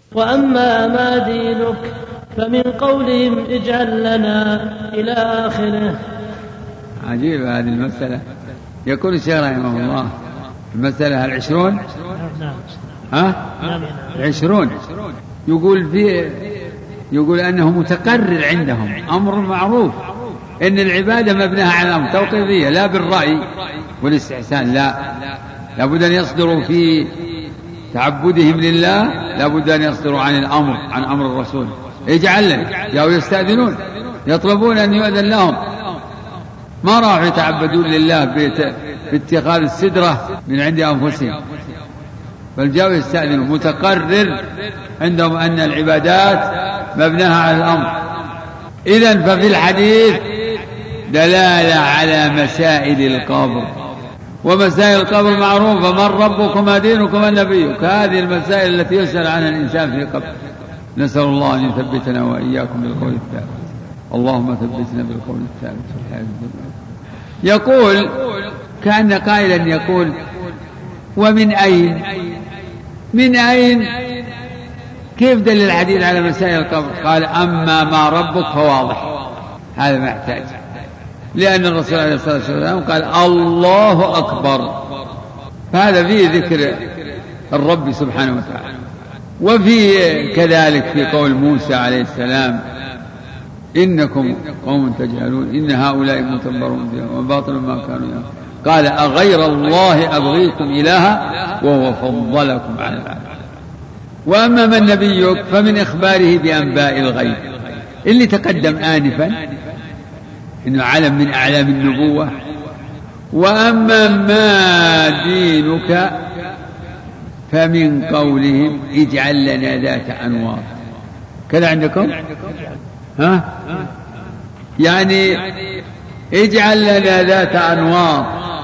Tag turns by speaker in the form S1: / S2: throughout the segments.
S1: وأما ما دينك فمن قولهم اجعل لنا إلى آخره.
S2: عجيب هذه المسألة. يقول الشيخ رحمه الله المسألة 20.
S1: نعم.
S2: 20 يقول أنه متقرر عندهم أمر معروف إن العبادة مبناها على الأمر توقيفية لا بالرأي والاستحسان، لا بد أن يصدروا في تعبدهم لله، لا بد أن يصدروا عن أمر الرسول. اجعل لنا، جاءوا يستأذنون يطلبون أن يؤذن لهم، ما راحوا يتعبدون لله باتخاذ السدرة من عند أنفسهم، بل جاءوا يستأذنون. متقرر عندهم أن العبادات مبناها على الأمر. إذن ففي الحديث دلالة على مسائل القبر، ومسائل القبر معروفة: من ربك وما دينك وما نبيك. هذه المسائل التي يسأل عنها الإنسان في قبر. نسأل الله أن يثبتنا وإياكم بالقول الثابت. اللهم ثبتنا بالقول الثابت في الحياة الدنيا. يقول كأن قائلا يقول: ومن أين؟ من أين؟ كيف دل الحديث على مسائل القبر؟ قال: أما ما ربك فواضح، هذا ما يحتاج، لأن الرسول عليه الصلاة والسلام قال: الله أكبر، فهذا فيه ذكر الرب سبحانه وتعالى. وفي كذلك في قول موسى عليه السلام: إنكم قوم تجهلون إن هؤلاء متبرون بهم وباطل ما كانوا يعملون. قال: أغير الله أبغيكم إلها وهو فضلكم على العالمين. وأما من نبيك فمن إخباره بأنباء الغيب اللي تقدم آنفا إنه علم من أعلام النبوة. وأما ما دينك فمن قولهم اجعل لنا ذات أنواط. كذا عندكم؟ يعني اجعل لنا ذات أنواط،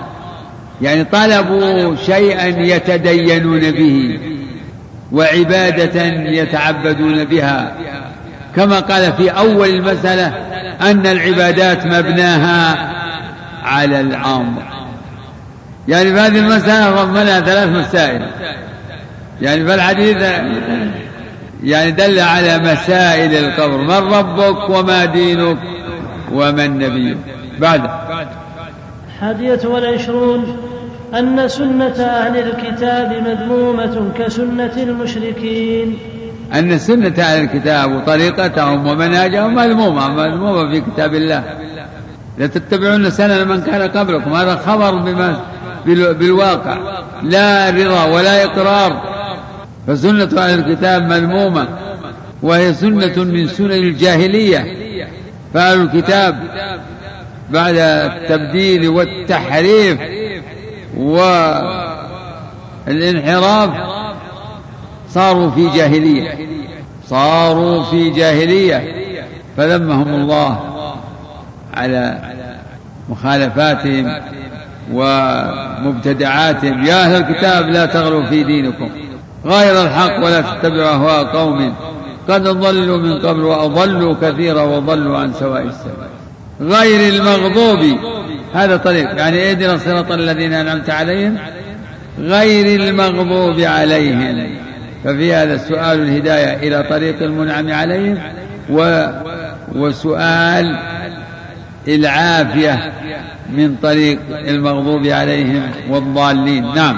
S2: يعني شيئا يتدينون به وعبادة يتعبدون بها، كما قال في أول المسألة أن العبادات مبناها على الأمر. يعني في هذه المسألة ضمنها 3 مسائل، يعني فالحديث يعني دل على مسائل القبر: من ربك وما دينك ومن نبيك. بعد
S1: 21 أن سنة أهل الكتاب مذمومة كسنة المشركين.
S2: أن سنة أهل الكتاب وطريقتهم ومنهجهم مذمومة في كتاب الله. لا تتبعون سنن من كان قبلكم، هذا خبر بالواقع، لا رضا ولا إقرار. فسنة أهل الكتاب مذمومة، وهي سنة من سنن الجاهلية. فأهل الكتاب بعد التبديل والتحريف والانحراف صاروا في جاهلية، فذمهم الله على مخالفاتهم ومبتدعاتهم: يا أهل الكتاب لا تغلوا في دينكم غير الحق ولا تتبعوا أهواء قوم قد ضلوا من قبل وأضلوا كثيرا وضلوا عن سواء السبيل. غير المغضوب، هذا طريق، يعني اهدنا الصراط الذين أنعمت عليهم غير المغضوب عليهم. ففي هذا السؤال الهداية إلى طريق المنعم عليهم، وسؤال العافية من طريق المغضوب عليهم والضالين. نعم.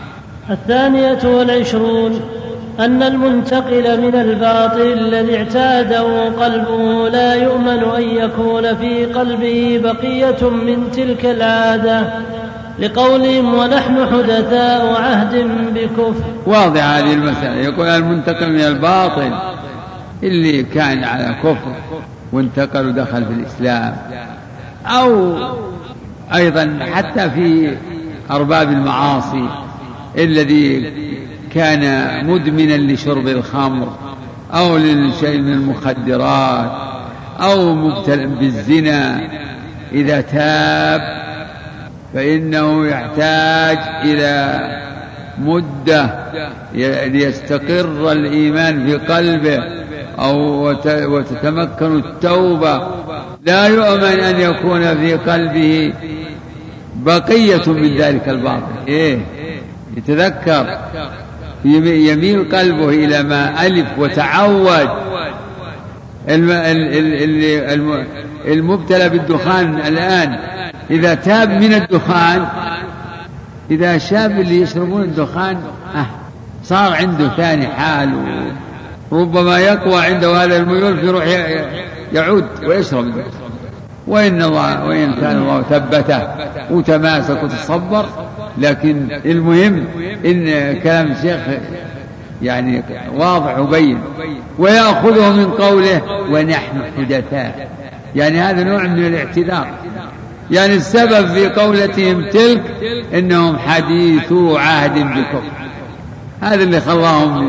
S1: 22 أن المنتقل من الباطل الذي اعتاده قلبه لا يؤمن أن يكون في قلبه بقية من تلك العادة، لقولهم ونحن حدثاء عهد بكفر.
S2: واضح هذه المسألة. يقول المنتقل من الباطل اللي كان على كفر وانتقل ودخل في الإسلام، أو أيضا حتى في أرباب المعاصي الذي كان مدمنا لشرب الخمر أو لشيء من المخدرات أو مبتلى بالزنا، إذا تاب فإنه يحتاج إلى مدة ليستقر الإيمان في قلبه أو وتتمكن التوبة. لا يؤمن أن يكون في قلبه بقية من ذلك الباطل. يتذكر يميل قلبه إلى ما ألف وتعود. المبتلى بالدخان الآن إذا تاب من الدخان، إذا شاب اللي يشربون الدخان صار عنده ثاني حال، وربما يقوى عنده هذا الميول فيروح يعود ويشرب. وإن كان الله ثبته وتماسك وتصبر. لكن المهم إن كلام الشيخ يعني واضح وبين. ويأخذه من قوله ونحن حدثاء، يعني هذا نوع من الاعتذار. يعني السبب في قولتهم تلك إنهم حديثو عهد بكفر، هذا اللي خلاهم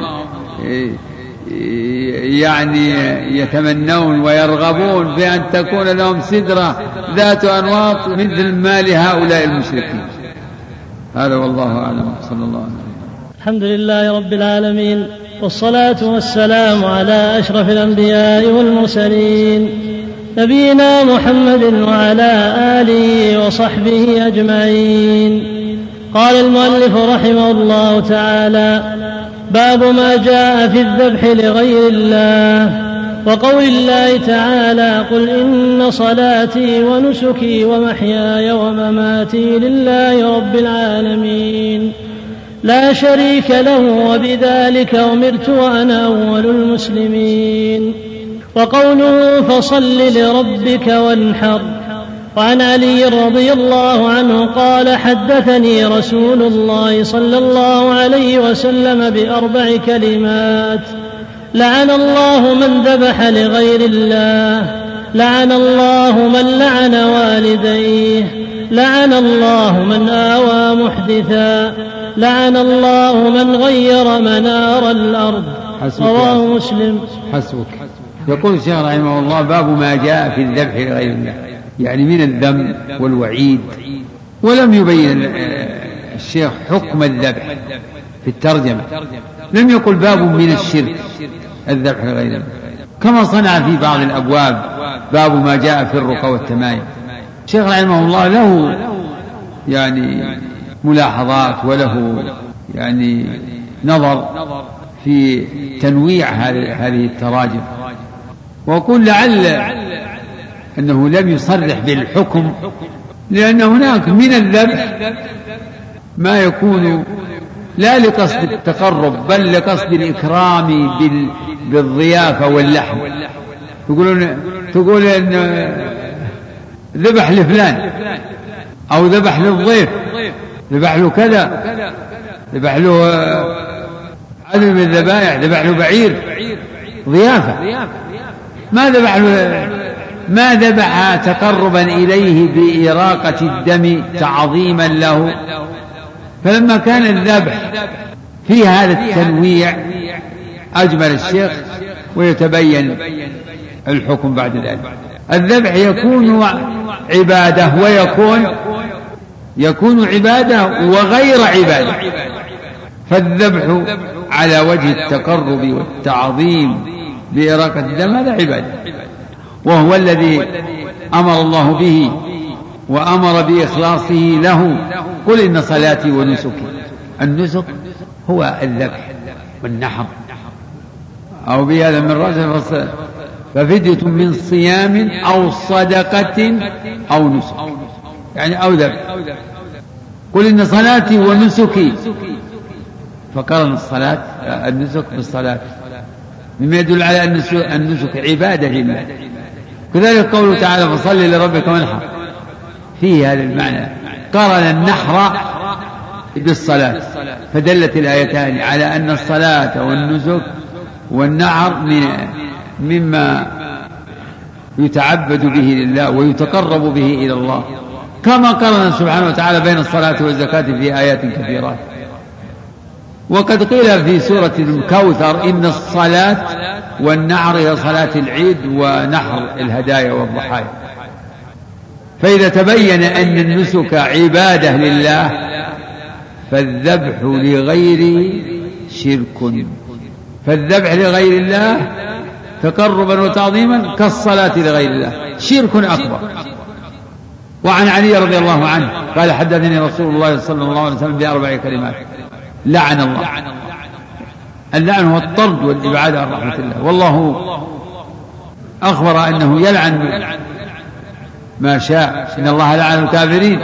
S2: يعني يتمنون ويرغبون بأن تكون لهم سدرة ذات أنواط مثل ما لهؤلاء المشركين. هذا والله أعلم. صلى الله عليه وسلم.
S1: الحمد لله رب العالمين، والصلاة والسلام على أشرف الأنبياء والمرسلين، نبينا محمد وعلى آله وصحبه أجمعين. قال المؤلف رحمه الله تعالى: باب ما جاء في الذبح لغير الله، وقول الله تعالى: قل إن صلاتي ونسكي ومحياي ومماتي لله رب العالمين لا شريك له وبذلك أمرت وأنا أول المسلمين. وقوله فصل لربك وانحر. وعن علي رضي الله عنه قال: حدثني رسول الله صلى الله عليه وسلم بأربع كلمات: لعن الله من ذبح لغير الله، لعن الله من لعن والديه، لعن الله من آوى محدثا، لعن الله من غير منار الأرض. رواه مسلم.
S2: حسبك. يقول الشيخ رحمه الله: باب ما جاء في الذبح لغير الله، يعني من الذم والوعيد. ولم يبين الشيخ حكم الذبح في الترجمة، لم يقل باب من الشرك الذبح لغير الله، كما صنع في بعض الأبواب باب ما جاء في الرقى والتمايم. الشيخ رحمه الله له يعني ملاحظات وله يعني نظر في تنويع هذه التراجم. وأقول لعل أنه لم يصرح بالحكم، لأن هناك من الذبح ما يكون لا لقصد التقرب بل لقصد الإكرام بالضيافة واللحم. تقول إن ذبح لفلان أو ذبح للضيف، ذبح له كذا، ذبح له عدد من الذبائح، ذبح له بعير، ضيافة. ما ذبح تقربا إليه بإراقة الدم تعظيما له. فلما كان الذبح في هذا التنويع أجمل الشيخ ويتبين الحكم بعد ذلك. الذبح يكون عبادة ويكون عبادة وغير عبادة. فالذبح على وجه التقرب والتعظيم بإراقة الدم هذا عبادة، وهو الذي أمر الله به وأمر بإخلاصه له. قل إن صلاتي ونسكي. النسك هو الذبح والنحر، أو بهذا من رأسه ففدية من صيام أو صدقة أو نسك، يعني أو ذبح. قل إن صلاتي ونسكي، فقرن الصلاة النسك بالصلاة مما يدل على أن النسك عبادة لله. كذلك قوله تعالى: فصل لربك وانحر، فيه هذا المعنى، قرن النحر بالصلاة. فدلت الآيتان على أن الصلاة والنسك والنحر مما يتعبد به لله ويتقرب به إلى الله، كما قرن سبحانه وتعالى بين الصلاة والزكاة في آيات كثيرات. وقد قيل في سورة الكوثر: إن الصلاة والنحر هي صلاة العيد ونحر الهدايا والضحايا. فإذا تبين أن النسك عبادة لله فالذبح لغيره شرك. فالذبح لغير الله تقربا وتعظيما كالصلاة لغير الله، شرك أكبر. وعن علي رضي الله عنه قال: حدثني رسول الله صلى الله عليه وسلم بأربع كلمات: لعن الله اللعن هو الطرد والإبعاد عن رحمة الله، والله أخبر أنه يلعن ما شاء، إن الله لعن الكافرين،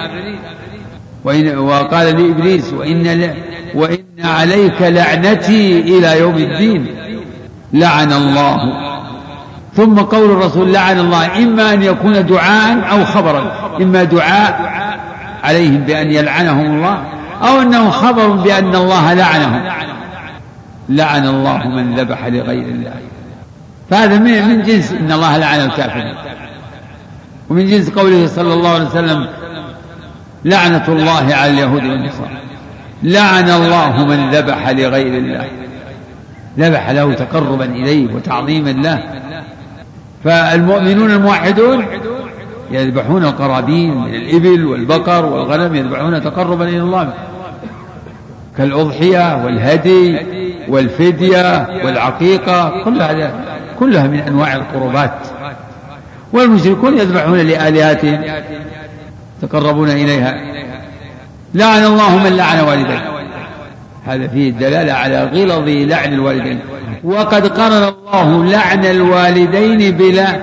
S2: وقال لإبليس وإن عليك لعنتي إلى يوم الدين، لعن الله. ثم قول الرسول لعن الله إما أن يكون دعاء أو خبرا، إما دعاء عليهم بأن يلعنهم الله، أو أنه خبر بأن الله لعنهم، لعن الله من ذبح لغير الله. فهذا من جنس إن الله لعن الكافرين، ومن جنس قوله صلى الله عليه وسلم لعنة الله على اليهود والنصارى، لعن الله من ذبح لغير الله، ذبح له تقربا إليه وتعظيما له. فالمؤمنون الموحدون يذبحون القرابين من الإبل والبقر والغنم، يذبحون تقربا إلى الله كالأضحية والهدي والفدية والعقيقة، كلها من أنواع القربات. والمشركون يذبحون لآلهتهم يتقربون إليها. لعن الله من لعن والديه، هذا فيه الدلالة على غلظ لعن الوالدين. وقد قرن الله لعن الوالدين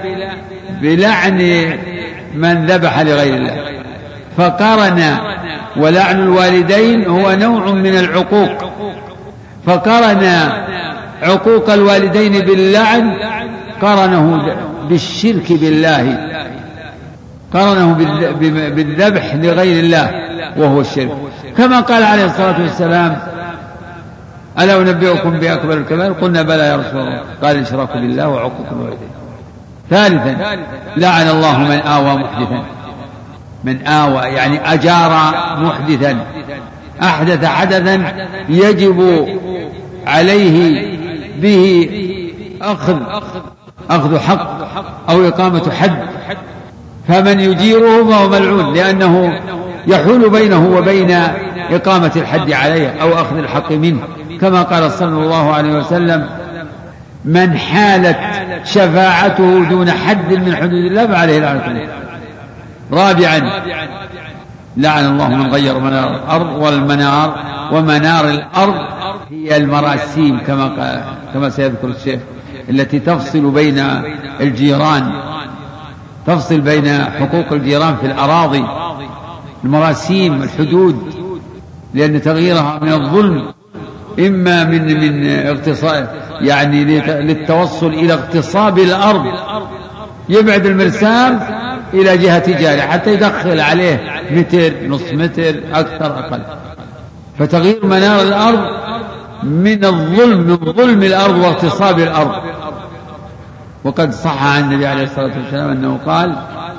S2: بلعن من ذبح لغير الله، فقرن، ولعن الوالدين هو نوع من العقوق، فقرن عقوق الوالدين باللعن، قرنه بالشرك بالله، قرنه بالذبح لغير الله وهو الشرك، كما قال عليه الصلاة والسلام ألا أنبئكم بأكبر الكبائر؟ قلنا بلى يا رسول الله، قال الإشراك بالله وعقوق الوالدين. ثالثا لعن الله من آوى محدثا، من آوى يعني أجار محدثا، أحدث حدثا يجب عليه به أخذ حق أو إقامة حد، فمن يجيره فهو ملعون، لأنه يحول بينه وبين إقامة الحد عليه أو أخذ الحق منه، كما قال صلى الله عليه وسلم من حالت شفاعته دون حد من حدود الله فعليه لعنة الله. رابعا لعن الله من غير منار الأرض، والمنار ومنار الأرض هي المراسيم كما سيذكر الشيخ، التي تفصل بين الجيران، تفصل بين حقوق الجيران في الأراضي، المراسيم الحدود، لأن تغييرها من الظلم إما من اغتصاب، يعني للتوصل إلى اغتصاب الأرض، يبعد المرسام إلى جهة جاره حتى يدخل عليه متر، نصف متر، أكثر أقل، فتغيير منار الأرض من الظلم، من ظلم الأرض واغتصاب الأرض. وقد صح عن النبي عليه الصلاة والسلام أنه قال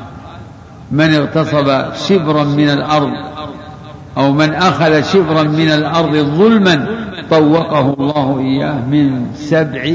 S2: من اغتصب شبرا من الأرض أو من أخذ شبرا من الأرض ظلما طوقه الله إياه من 7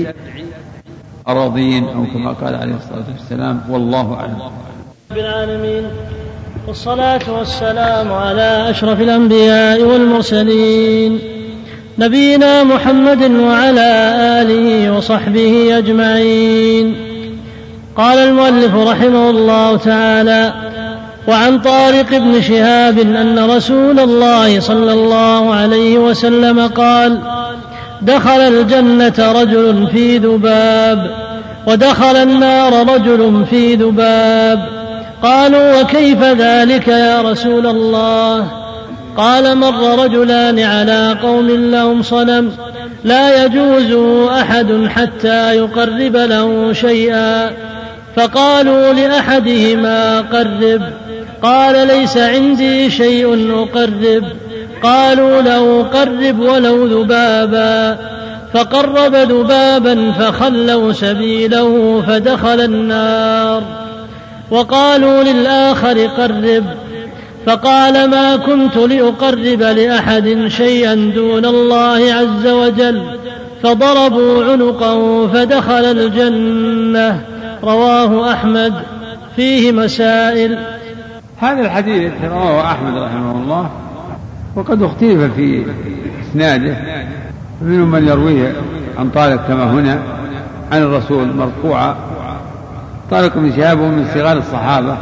S2: أراضين، أو كما قال عليه الصلاة والسلام، والله أعلم.
S1: رب العالمين، والصلاة والسلام على أشرف الأنبياء والمرسلين، نبينا محمد وعلى آله وصحبه أجمعين. قال المؤلف رحمه الله تعالى: وعن طارق بن شهاب أن رسول الله صلى الله عليه وسلم قال: دخل الجنة رجل في ذباب، ودخل النار رجل في ذباب. قالوا: وكيف ذلك يا رسول الله؟ قال: مر رجلان على قوم لهم صنم لا يجوز أحد حتى يقرب له شيئا، فقالوا لأحدهما: قرب. قال: ليس عندي شيء أقرب. قالوا: له قرب ولو ذبابا. فقرب ذبابا فخلوا سبيله فدخل النار. وقالوا للآخر: قرب. فقال: ما كنت لأقرب لأحد شيئا دون الله عز وجل. فضربوا عنقه فدخل الجنة. رواه أحمد. فيه مسائل.
S2: هذا الحديث رواه أحمد رحمه الله، وقد اختلف في إسناده، منهم من يرويه عن طارق كما هنا عن الرسول مرفوعا، طارق بن شهاب من صغار الصحابة،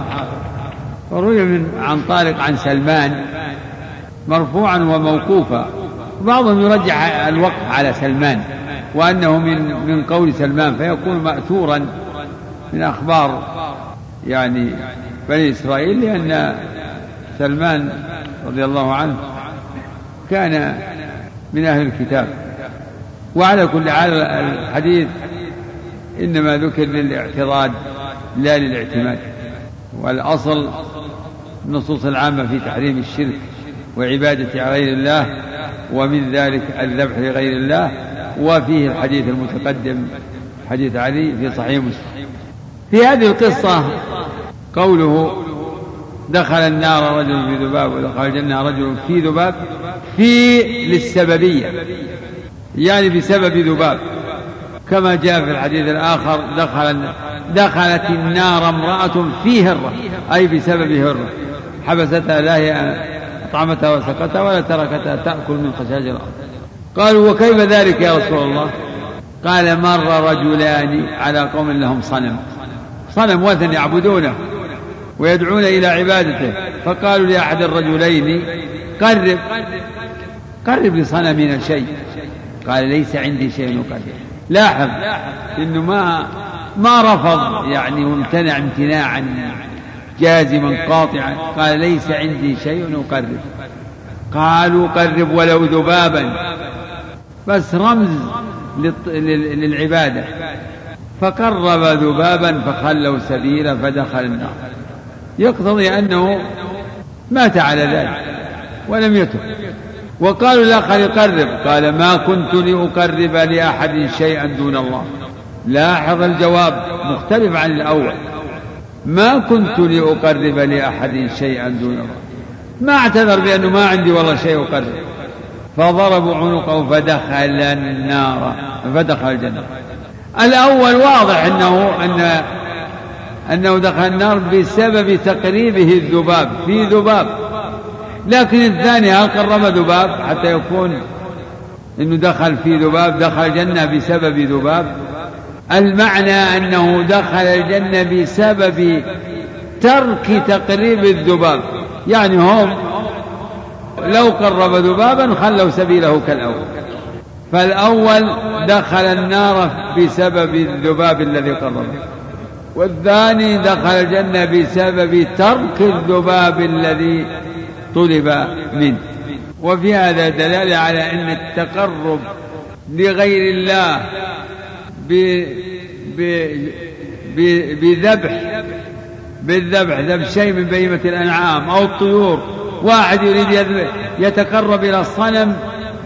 S2: وروي عن طارق عن سلمان مرفوعا وموقوفا، وبعضهم يرجح الوقف على سلمان وأنه من قول سلمان، فيكون مأثورا من أخبار يعني بني إسرائيل، لأن سلمان رضي الله عنه كان من أهل الكتاب. وعلى كل حال الحديث إنما ذكر للاعتراض لا للاعتماد، والأصل النصوص العامة في تحريم الشرك وعبادة غير الله، ومن ذلك الذبح لغير الله. وفيه الحديث المتقدم حديث علي في صحيح مسلم. في هذه القصة قوله دخل النار رجل في ذباب ودخل الجنة رجل في ذباب، في للسببية، يعني بسبب ذباب، كما جاء في الحديث الآخر دخلت النار امرأة في هرة، أي بسبب هرة حبستها، لا هي أطعمتها وسقتها ولا تركتها تأكل من خشاش الأرض. قالوا وكيف ذلك يا رسول الله؟ قال مر رجلان على قوم لهم صنم وثن يعبدونه ويدعون إلى عبادته، فقالوا لأحد الرجلين قرب لصنمنا شيء، قال ليس عندي شيء أقرب. لاحظ إنه ما رفض يعني وامتنع امتناعا جازما قاطعا، قال ليس عندي شيء أقرب. قالوا قرب ولو ذبابا، بس رمز للعبادة. فقرب ذبابا فخلوا سبيلا فدخل النار، يقتضي أنه مات على ذلك ولم يتب. وقالوا الآخر يقرب، قال ما كنت لأقرب لأحد شيئا دون الله. لاحظ الجواب مختلف عن الأول، ما كنت لأقرب لأحد شيئا دون الله، ما اعتذر بأنه ما عندي والله شيء أقرب. فضربوا عنقه فدخل النار فدخل الجنة. الأول واضح أنه دخل النار بسبب تقريبه الذباب في ذباب، لكن الثاني هل قرب ذباب حتى يكون أنه دخل في ذباب؟ دخل الجنة بسبب ذباب. المعنى أنه دخل الجنة بسبب ترك تقريب الذباب، يعني هم لو قرب ذبابا خلوا سبيله كالأول. فالأول دخل النار بسبب الذباب الذي قربه، والثاني دخل الجنة بسبب ترك الذباب الذي طلب منه. وفي هذا دلالة على أن التقرب لغير الله بالذبح شيء من بهيمة الأنعام أو الطيور، واحد يريد يتقرب إلى الصنم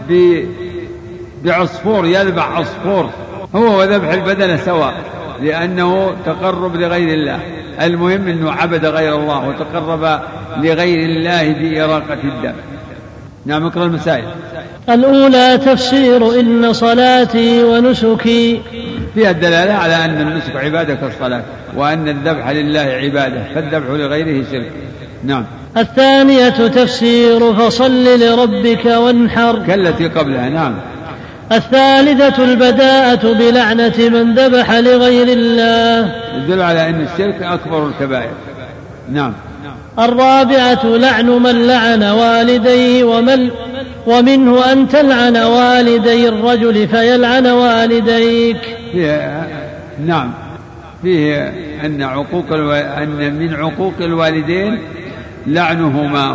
S2: بعصفور، يذبح عصفور، هو وذبح البدن سواء، لأنه تقرب لغير الله. المهم أنه عبد غير الله وتقرب لغير الله بإراقة الدم. نعم، اقرأ المسائل.
S1: الأولى تفسير إن صلاتي ونسكي،
S2: فيها الدلالة على أن النسك عبادة كالصلاة، وأن الذبح لله عبادة، فالذبح لغيره شرك. نعم.
S1: الثانية تفسير فصل لربك وانحر
S2: كالتي قبلها. نعم.
S1: الثالثة البداءة بلعنة من ذبح لغير الله،
S2: يدل على أن الشرك أكبر الكبائر. نعم.
S1: الرابعة لعن من لعن والديه، ومنه أن تلعن والدي الرجل فيلعن والديك.
S2: نعم، فيه أن من عقوق الوالدين لعنهما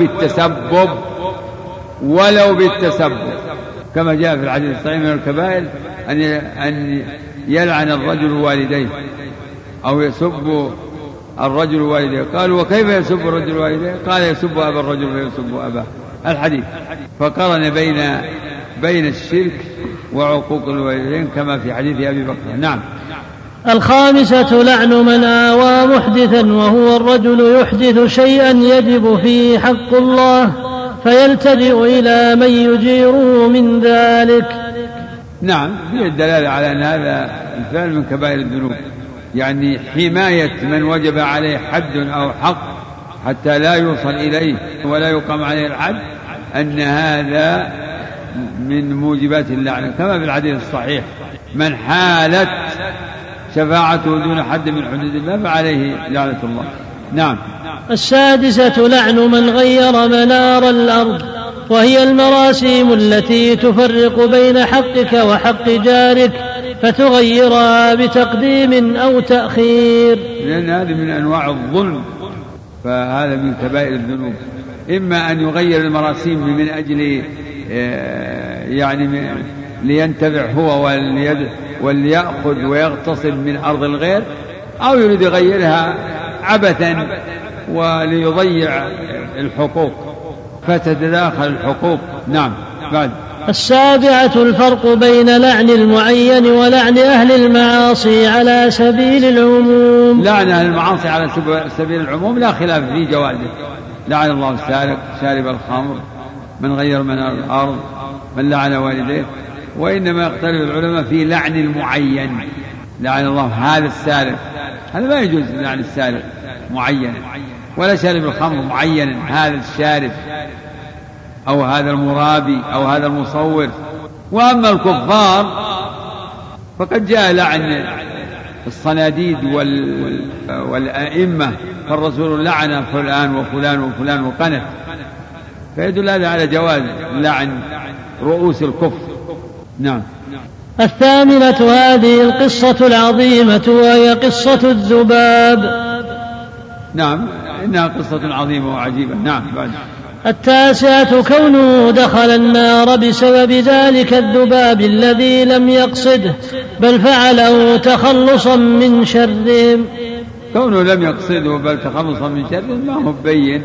S2: ولو بالتسبب، كما جاء في الحديث الصحيح من الكبائر أن يلعن الرجل والديه أو يسب الرجل والديه. قالوا وكيف يسب الرجل والديه؟ قال يسب أبا الرجل فيسب أباه، الحديث. فقرن بين الشرك وعقوق الوالدين كما في حديث أبي بكر. نعم.
S1: الخامسة لعن من آوى محدثا، وهو الرجل يحدث شيئا يجب فيه حق الله فيلتجئ إلى من يجيره من ذلك.
S2: نعم، فيه الدلالة على أن هذا الفعل من كبائر الذنوب، يعني حماية من وجب عليه حد أو حق حتى لا يوصل إليه ولا يقام عليه الحد، أن هذا من موجبات اللعنة، كما في الحديث الصحيح من حالت شفاعته دون حد من حدود الله فعليه لعنة الله. نعم.
S1: السادسة لعن من غير منار الأرض، وهي المراسيم التي تفرق بين حقك وحق جارك فتغيرها بتقديم أو تأخير،
S2: لأن هذه من أنواع الظلم، فهذا من كبائر الذنوب. إما أن يغير المراسيم من أجل يعني لينتفع هو وليأخذ ويغتصب من أرض الغير، أو يريد يغيرها عبثا وليضيع الحقوق فتتداخل الحقوق. نعم. بعد.
S1: 7 الفرق بين لعن المعين ولعن أهل المعاصي على سبيل العموم.
S2: لعن أهل المعاصي على سبيل العموم لا خلاف في جوازه. لعن الله السارق، شارب الخمر، من غير من الأرض، من لعن والديه. وإنما يختلف العلماء في لعن المعين. لعن الله هذا السارق، هذا ما يجوز لعن السارق معينا، ولا شارب الخمر معينا، هذا الشارب أو هذا المرابي أو هذا المصور. وأما الكفار فقد جاء لعن الصناديد والأئمة، فالرسول لعن فلان وفلان وفلان وقنت، فيدل هذا على جواز لعن رؤوس الكفر. نعم.
S1: 8 هذه القصة العظيمة وهي قصة الذباب.
S2: نعم، إنها قصة عظيمة وعجيبة. نعم. بعد.
S1: 9 كونه دخل النار بسبب ذلك الذباب الذي لم يقصده بل فعله تخلصا من شرهم.
S2: كونه لم يقصده بل تخلصا من شرهم ما هو بين،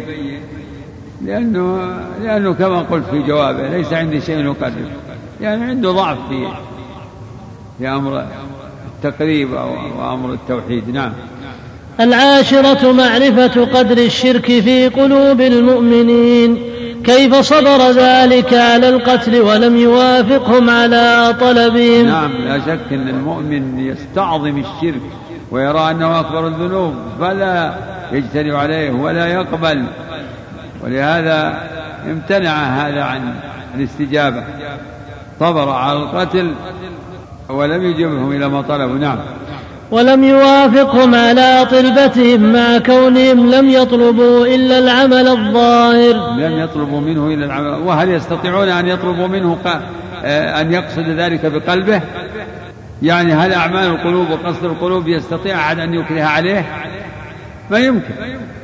S2: لأنه كما قلت في جوابه ليس عندي شيء يقرر، يعني عنده ضعف في أمر التقريب وأمر التوحيد. نعم.
S1: 10 معرفة قدر الشرك في قلوب المؤمنين، كيف صبر ذلك على القتل ولم يوافقهم على طلبهم.
S2: نعم، لا شك أن المؤمن يستعظم الشرك ويرى أنه أكبر الذنوب فلا يجترئ عليه ولا يقبل، ولهذا امتنع هذا عن الاستجابة، صبر على القتل ولم يجبهم إلى ما طلبوا. نعم.
S1: ولم يوافقهم على طلبتهم مع كونهم لم يطلبوا إلا العمل الظاهر.
S2: لم يطلبوا منه إلا العمل. وهل يستطيعون أن يطلبوا منه أن يقصد ذلك بقلبه؟ يعني هل أعمال القلوب وقصد القلوب يستطيع أحد أن يكره عليه؟ ما يمكن،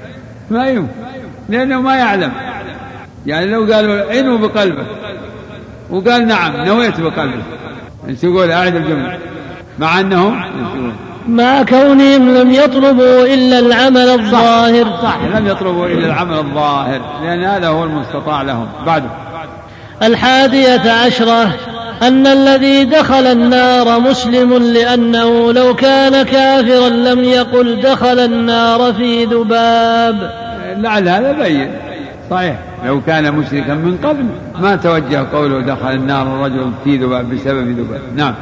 S2: لأنه ما يعلم. يعني لو قالوا إنه بقلبه وقال نعم نويت بقلبه، أنت تقول أعد الجملة، مع كونهم
S1: لم يطلبوا إلا العمل الظاهر.
S2: صح، لم يطلبوا إلا العمل الظاهر، لأن هذا هو المستطاع لهم. بعد.
S1: 11 أن الذي دخل النار مسلم، لأنه لو كان كافرا لم يقل دخل النار في ذباب.
S2: لعل هذا بين صحيح، لو كان مشركا من قبل ما توجه قوله دخل النار الرجل في ذباب بسبب ذباب. نعم.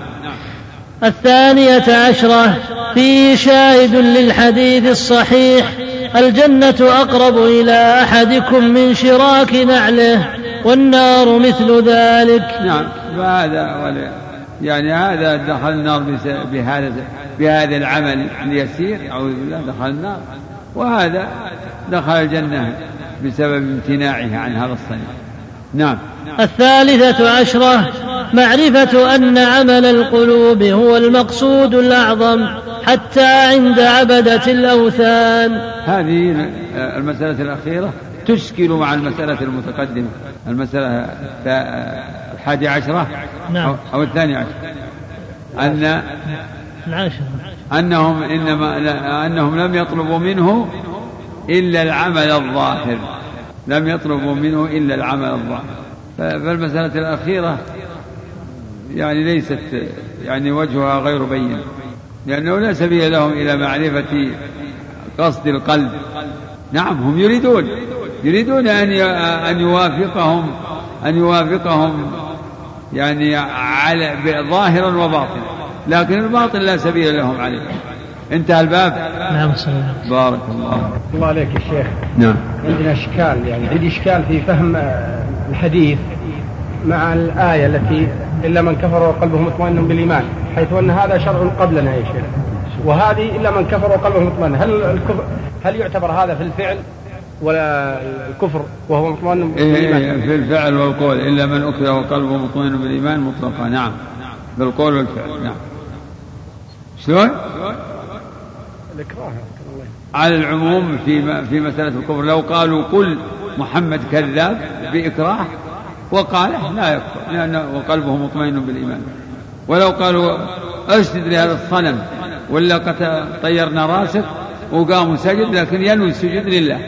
S1: 12 فيه شاهد للحديث الصحيح: الجنة أقرب إلى أحدكم من شراك نعله، والنار مثل ذلك.
S2: نعم. فهذا يعني هذا دخل النار بهذا العمل اليسير، أعوذ بالله، دخل النار، وهذا دخل الجنة بسبب امتناعه عن هذا الصنيع. نعم.
S1: 13 معرفة أن عمل القلوب هو المقصود الأعظم حتى عند عبدة الأوثان.
S2: هذه المسألة الأخيرة تشكل مع المسألة المتقدمة، المسألة 11
S1: نعم.
S2: أو 12 أنهم لم يطلبوا منه إلا العمل الظاهر، لم يطلبوا منه إلا العمل الظاهر. فالمسألة الأخيرة يعني ليست يعني وجهها غير بين، لأنه لا سبيل لهم إلى معرفة قصد القلب. نعم، هم يريدون أن يوافقهم يعني على ظاهرا وباطنا، لكن الباطل لا سبيل لهم عليه. انتهى الباب.
S1: نعم.
S2: بارك الله
S3: عليك يا شيخ.
S2: نعم.
S3: عندنا إشكال، يعني عندي إشكال في فهم الحديث مع الآية التي إلا من كفر وقلبه مطمئن بالإيمان، حيث أن هذا شرع قبلنا يا شيخ، وهذه إلا من كفر وقلبه مطمئن. هل يعتبر هذا في الفعل ولا الكفر وهو مطمئن بالإيمان.
S2: في الفعل والقول إلا من أكره وقلبه مطمئن بالإيمان مطلقا. نعم بالقول والفعل. نعم. شلون؟
S3: الإكراه
S2: على العموم في مسألة الكفر. لو قالوا قل محمد كذاب بإكراه وقال لا يكفر لأنه وقلبه مطمئن بالإيمان. ولو قالوا أسجد لهذا الصنم ولا قد طيرنا راسك وقاموا سجد لكن ينوي السجود لله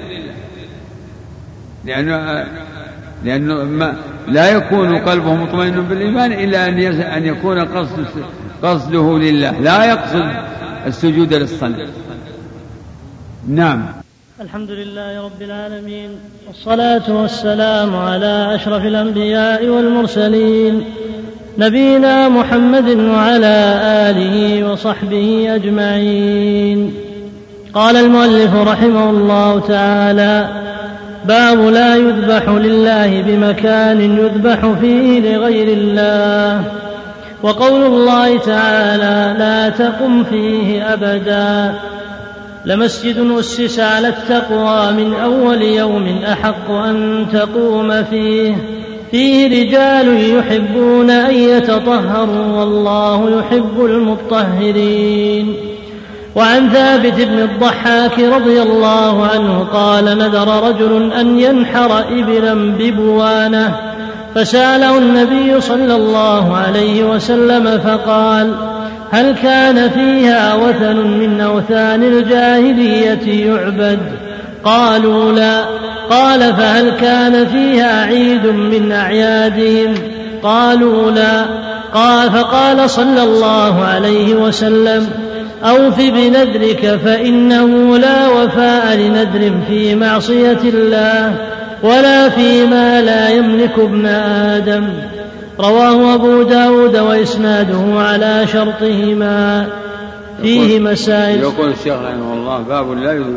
S2: لأنه لا يكون قلبه مطمئن بالإيمان إلا أن يكون قصده لله لا يقصد السجود للصنم. نعم.
S1: الحمد لله رب العالمين والصلاة والسلام على أشرف الأنبياء والمرسلين نبينا محمد وعلى آله وصحبه أجمعين. قال المؤلف رحمه الله تعالى: باب لا يذبح لله بمكان يذبح فيه لغير الله. وقول الله تعالى: لا تقم فيه أبدا. لمسجد أسس على التقوى من أول يوم أحق أن تقوم فيه رجال يحبون أن يتطهروا والله يحب المطهرين. وعن ثابت بن الضحاك رضي الله عنه قال: نذر رجل أن ينحر إبلا ببوانة فسأله النبي صلى الله عليه وسلم فقال: هل كان فيها وثن من أوثان الجاهلية يعبد؟ قالوا لا. قال: فهل كان فيها عيد من أعيادهم؟ قالوا لا. فقال صلى الله عليه وسلم: أوف بنذرك فإنه لا وفاء لنذر في معصية الله ولا فيما لا يملك ابن آدم. رواه أبو داود وإسناده على شرطهما. فيه مسائل.
S2: يقول الشيخ رحمه الله: باب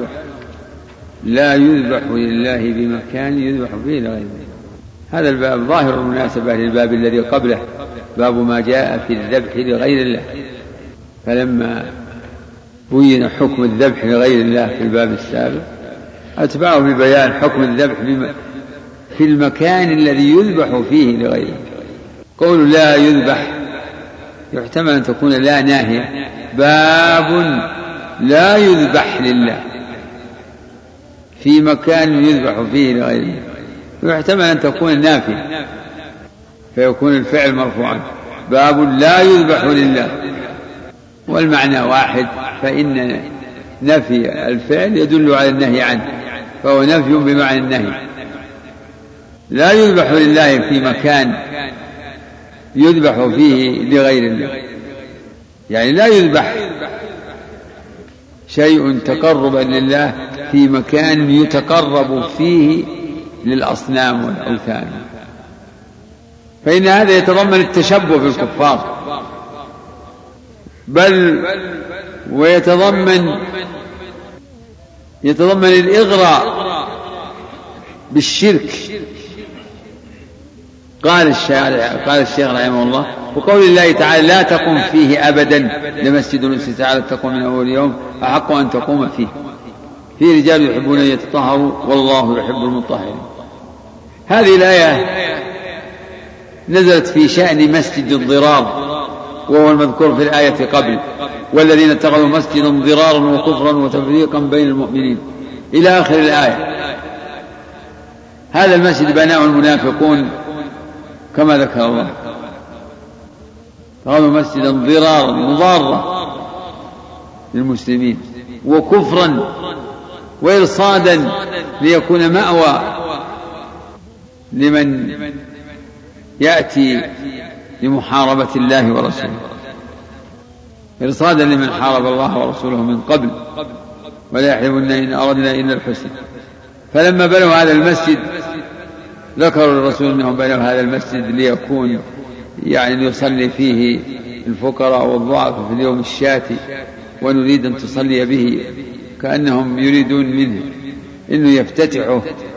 S2: لا يذبح لله بمكان يذبح فيه لغيره. هذا الباب ظاهر المناسبة للباب الذي قبله، باب ما جاء في الذبح لغير الله. فلما بين حكم الذبح لغير الله في الباب السابق أتبعه ببيان حكم الذبح في المكان الذي يذبح فيه لغيره. قول لا يذبح يحتمل أن تكون لا ناهية. باب لا يذبح لله في مكان يذبح فيه لغيره يحتمل أن تكون نافية فيكون الفعل مرفوعا. باب لا يذبح لله والمعنى واحد، فإن نفي الفعل يدل على النهي عنه فهو نفي بمعنى النهي. لا يذبح لله في مكان يذبح فيه لغير الله، يعني لا يذبح شيء تقربا لله في مكان يتقرب فيه للأصنام والأوثان، فإن هذا يتضمن التشبه بالكفار، بل ويتضمن الإغراء بالشرك. قال الشيخ رحمه الله: وقول الله تعالى: لا تقم فيه أبدا لمسجد أسس على التقوى من أول يوم أحق أن تقوم فيه رجال يحبون أن يتطهروا والله يحب المطهرين. هذه الآية نزلت في شأن مسجد الضرار وهو المذكور في الآية قبل: والذين اتخذوا مسجدا ضرارا وكفرا وتفريقا بين المؤمنين إلى آخر الآية. هذا المسجد بناه المنافقون كما ذكر الله، اتخذوا مسجدا ضرارا مضارا للمسلمين وكفرا وإرصادا ليكون مأوى لمن يأتي لمحاربة الله ورسوله، إرصادا لمن حارب الله ورسوله من قبل، ولا يحلفن إن أردنا إلا الحسنى. فلما بنوا هذا المسجد ذكروا للرسول أنهم بنوا هذا المسجد ليكون يعني يصلي فيه الفقراء والضعف في اليوم الشاتي، ونريد أن تصلي به، كأنهم يريدون منه إنه يفتتحه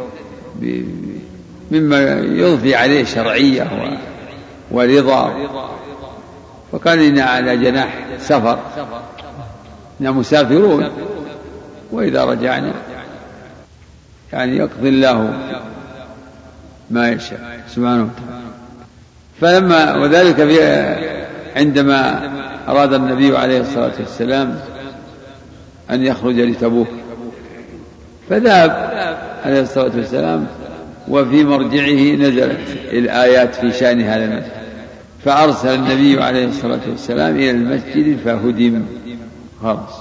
S2: مما يضفي عليه شرعية ورضا. فقال: إنا على جناح سفر، إننا مسافرون وإذا رجعنا يعني يقضي الله ما يشاء سبحانه وتعالى. فلما وذلك عندما أراد النبي عليه الصلاة والسلام أن يخرج لتبوك، فذهب عليه الصلاة والسلام، وفي مرجعه نزلت الآيات في شأن هذا المسجد، فأرسل النبي عليه الصلاة والسلام إلى المسجد فهدم خلاص،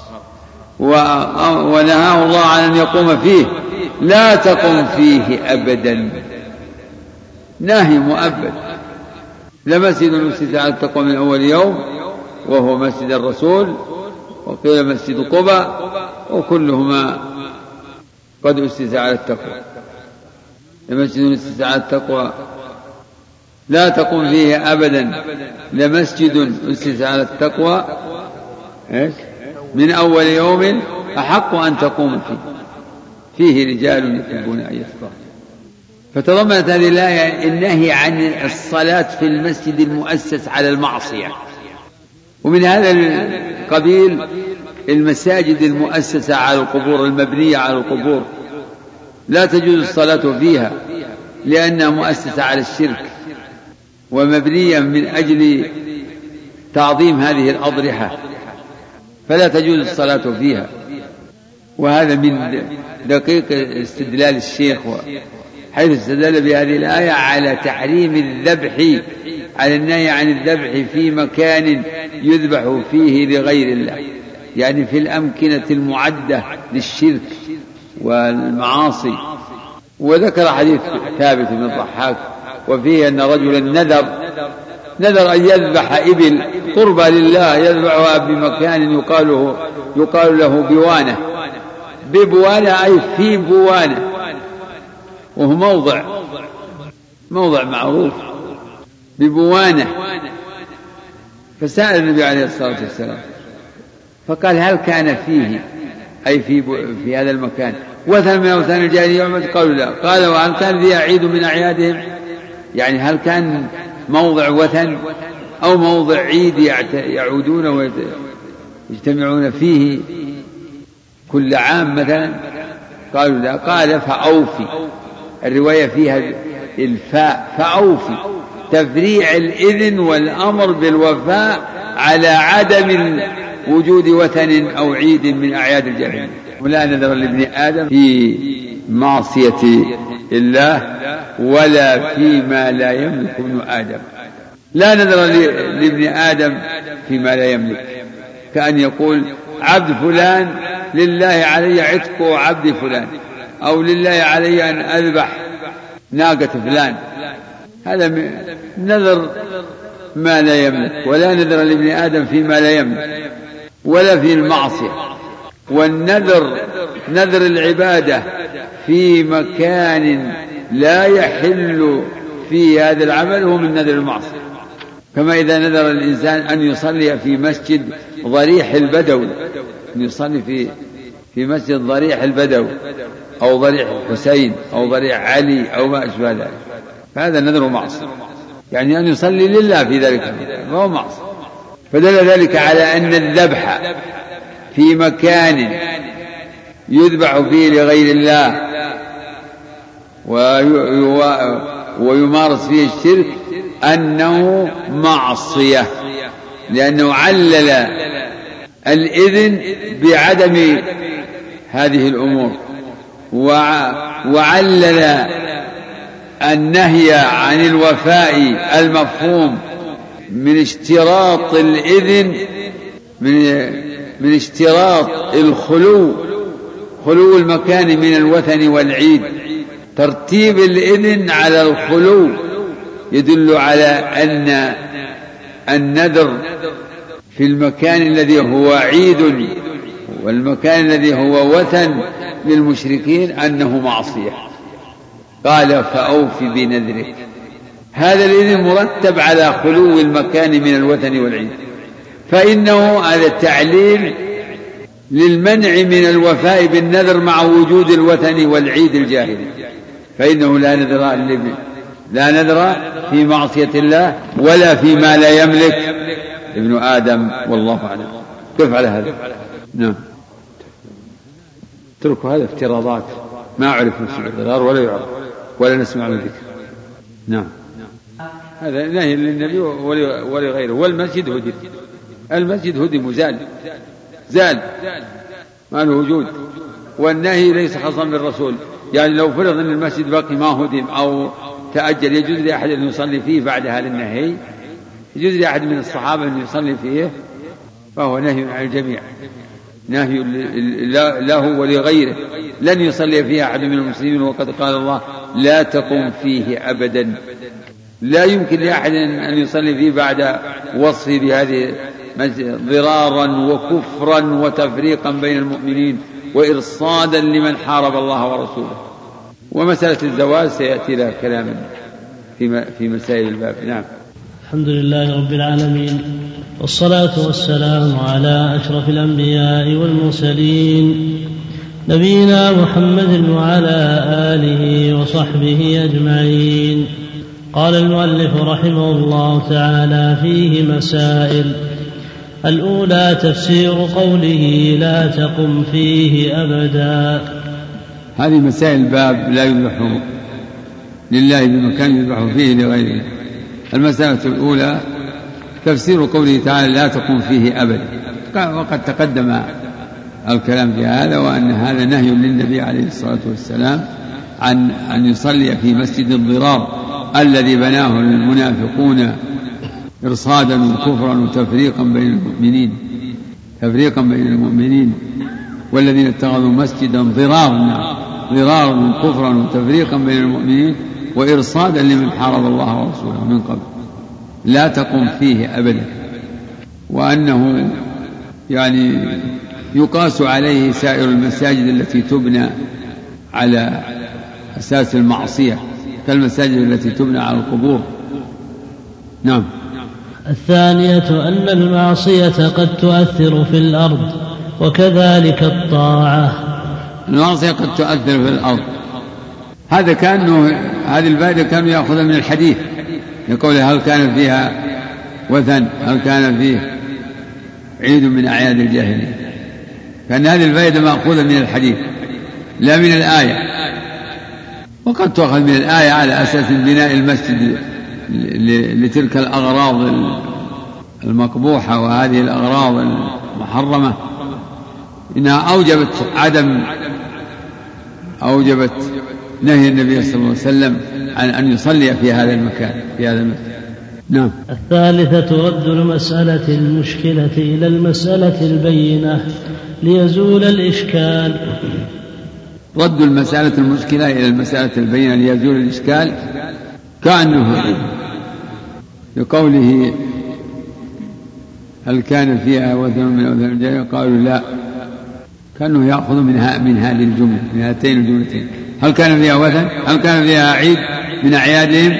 S2: ونهاه الله عن أن يقوم فيه، لا تقم فيه أبدا، نهي مؤبد. لمسجد أسس على التقوى من أول يوم وهو مسجد الرسول، وقيل مسجد قباء، وكلهما قد أسس على التقوى. لمسجد أسس على التقوى لا تقم فيه أبدا، لمسجد أسس على التقوى من أول يوم أحق أن تقوم فيه رجال يحبون أن يتطهروا. فتضمنت هذه الآية النهي عن الصلاة في المسجد المؤسس على المعصية. ومن هذا القبيل المساجد المؤسسة على القبور، المبنية على القبور، لا تجوز الصلاة فيها لأنها مؤسسة على الشرك ومبنية من أجل تعظيم هذه الأضرحة، فلا تجوز الصلاة فيها. وهذا من دقيق استدلال الشيخ، حيث استدل بهذه الآية على تحريم الذبح، على النهي عن الذبح في مكان يذبح فيه لغير الله، يعني في الأمكنة المعدة للشرك والمعاصي. وذكر حديث ثابت بن الضحاك وفيه أن رجلا نذر أن يذبح إبل قربى لله، يذبحها بمكان يقال له بوانة. ببوانة أي في بوانة، وهو موضع معروف ببوانة. فسأل النبي عليه الصلاة والسلام فقال هل كان فيه أي في هذا المكان وثن من أوثان الجاهلية يعبد؟ قالوا لا. قال وهل كان ذي عيد من أعيادهم؟ يعني هل كان موضع وثن أو موضع عيد يعودون ويجتمعون فيه كل عام مثلا؟ قالوا لا. قال فأوفي، الرواية فيها الفاء، فأوفي، تفريع الإذن والأمر بالوفاء على عدم وجود وثن أو عيد من أعياد الجاهلية. ولا نذر لابن آدم في معصية الله ولا فيما لا يملك ابن آدم. لا نذر لابن آدم فيما لا يملك، كأن يقول عبد فلان لله علي عتق عبد فلان، أو لله علي أن أذبح ناقة فلان. هذا نذر ما لا يملك. ولا نذر لابن آدم فيما لا يملك ولا في المعصية. والنذر نذر العبادة في مكان لا يحل فيه هذا العمل هو من نذر المعصية. كما إذا نذر الإنسان أن يصلي في مسجد ضريح البدوي، أن يصلي في مسجد ضريح البدوي أو ضريح الحسين أو ضريح علي أو ما أشبه ذلك، فهذا نذر معصية، يعني أن يصلي لله في ذلك فهو معصية. فدل ذلك على أن الذبح في مكان يذبح فيه لغير الله ويمارس فيه الشرك أنه معصية، لأنه علل الإذن بعدم هذه الأمور، وعلل النهي عن الوفاء المفهوم من اشتراط الإذن، من اشتراط خلو المكان من الوثن والعيد. ترتيب الإذن على الخلو يدل على أن النذر في المكان الذي هو عيد والمكان الذي هو وثن للمشركين أنه معصية. قال فأوفي بنذرك. هذا الإذن مرتب على خلو المكان من الوثن والعيد، فإنه هذا التعليل للمنع من الوفاء بالنذر مع وجود الوثن والعيد الجاهلي. فإنه لا نذر في معصية الله ولا فيما لا يملك ابن آدم، والله أعلم. كيف على هذا؟ نعم، اتركوا هذا افتراضات. ما عرف مسجد الضرار ولا يعرف ولا نسمع له ذكر. نعم. هذا نهي للنبي ولغيره. والمسجد هدم، المسجد هدم وزال، زال ما له وجود. والنهي ليس خاصا بالرسول، يعني لو فرض أن المسجد باقي ما هدم أو تأجل يجوز لأحد أن يصلي فيه بعد هذا النهي، يجوز لأحد من الصحابة أن يصلي فيه، فهو نهي عن الجميع، نهي له ولغيره. لن يصلي فيه أحد من المسلمين، وقد قال الله لا تقم فيه أبدا. لا يمكن لأحد أن يصلي فيه بعد وصفه بهذه ضرارا وكفرا وتفريقا بين المؤمنين وإرصادا لمن حارب الله ورسوله. ومسألة الزواج سيأتي لها كلاما في مسائل الباب. نعم.
S1: الحمد لله رب العالمين، والصلاة والسلام على أشرف الأنبياء والمرسلين، نبينا محمد وعلى آله وصحبه أجمعين. قال المؤلف رحمه الله تعالى فيه مسائل. الأولى تفسير قوله لا تقم فيه أبدا.
S2: هذه مسائل الباب لا يذبح لله بمكان يذبح فيه لغيره. المسألة الأولى تفسير قوله تعالى لا تقم فيه أبدا، وقد تقدم الكلام في هذا، وأن هذا نهي للنبي عليه الصلاة والسلام عن أن يصلي في مسجد الضرار الذي بناه المنافقون إرصادا وكفرا وتفريقا بين المؤمنين، والذين اتخذوا مسجدا ضرارا وكفرا وتفريقا بين المؤمنين وإرصادا لمن حارب الله ورسوله من قبل. لا تقم فيه أبدا، وأنه يعني يقاس عليه سائر المساجد التي تبنى على أساس المعصية، كالمساجد التي تبنى على القبور. نعم.
S1: الثانية أن المعصية قد تؤثر في الأرض، وكذلك الطاعة.
S2: المعصية قد تؤثر في الأرض، هذه الفائدة كانوا يأخذها من الحديث، يقول هل كان فيها وثن، هل كان فيه عيد من أعياد الجاهلية. كان هذه الفائدة مأخوذة من الحديث لا من الآية. وقد تأخذ من الآية على أساس بناء المسجد لتلك الأغراض المقبوحة وهذه الأغراض المحرمة، إنها أوجبت نهي النبي صلى الله عليه وسلم عن أن يصلي في هذا المكان، في هذا المسجد. نعم.
S1: الثالثة رد المسألة المشكلة إلى المسألة البينة ليزول الإشكال.
S2: رد المسألة المشكلة إلى المسألة البينة ليزول الإشكال كأنه لقوله هل كان فيها وثن من أوثان الجاهلية، قالوا لا، كأنه يأخذ من هذه الجملة، من هاتين الجملتين، هل كان فيها وثن، هل كان فيها عيد من أعيادهم.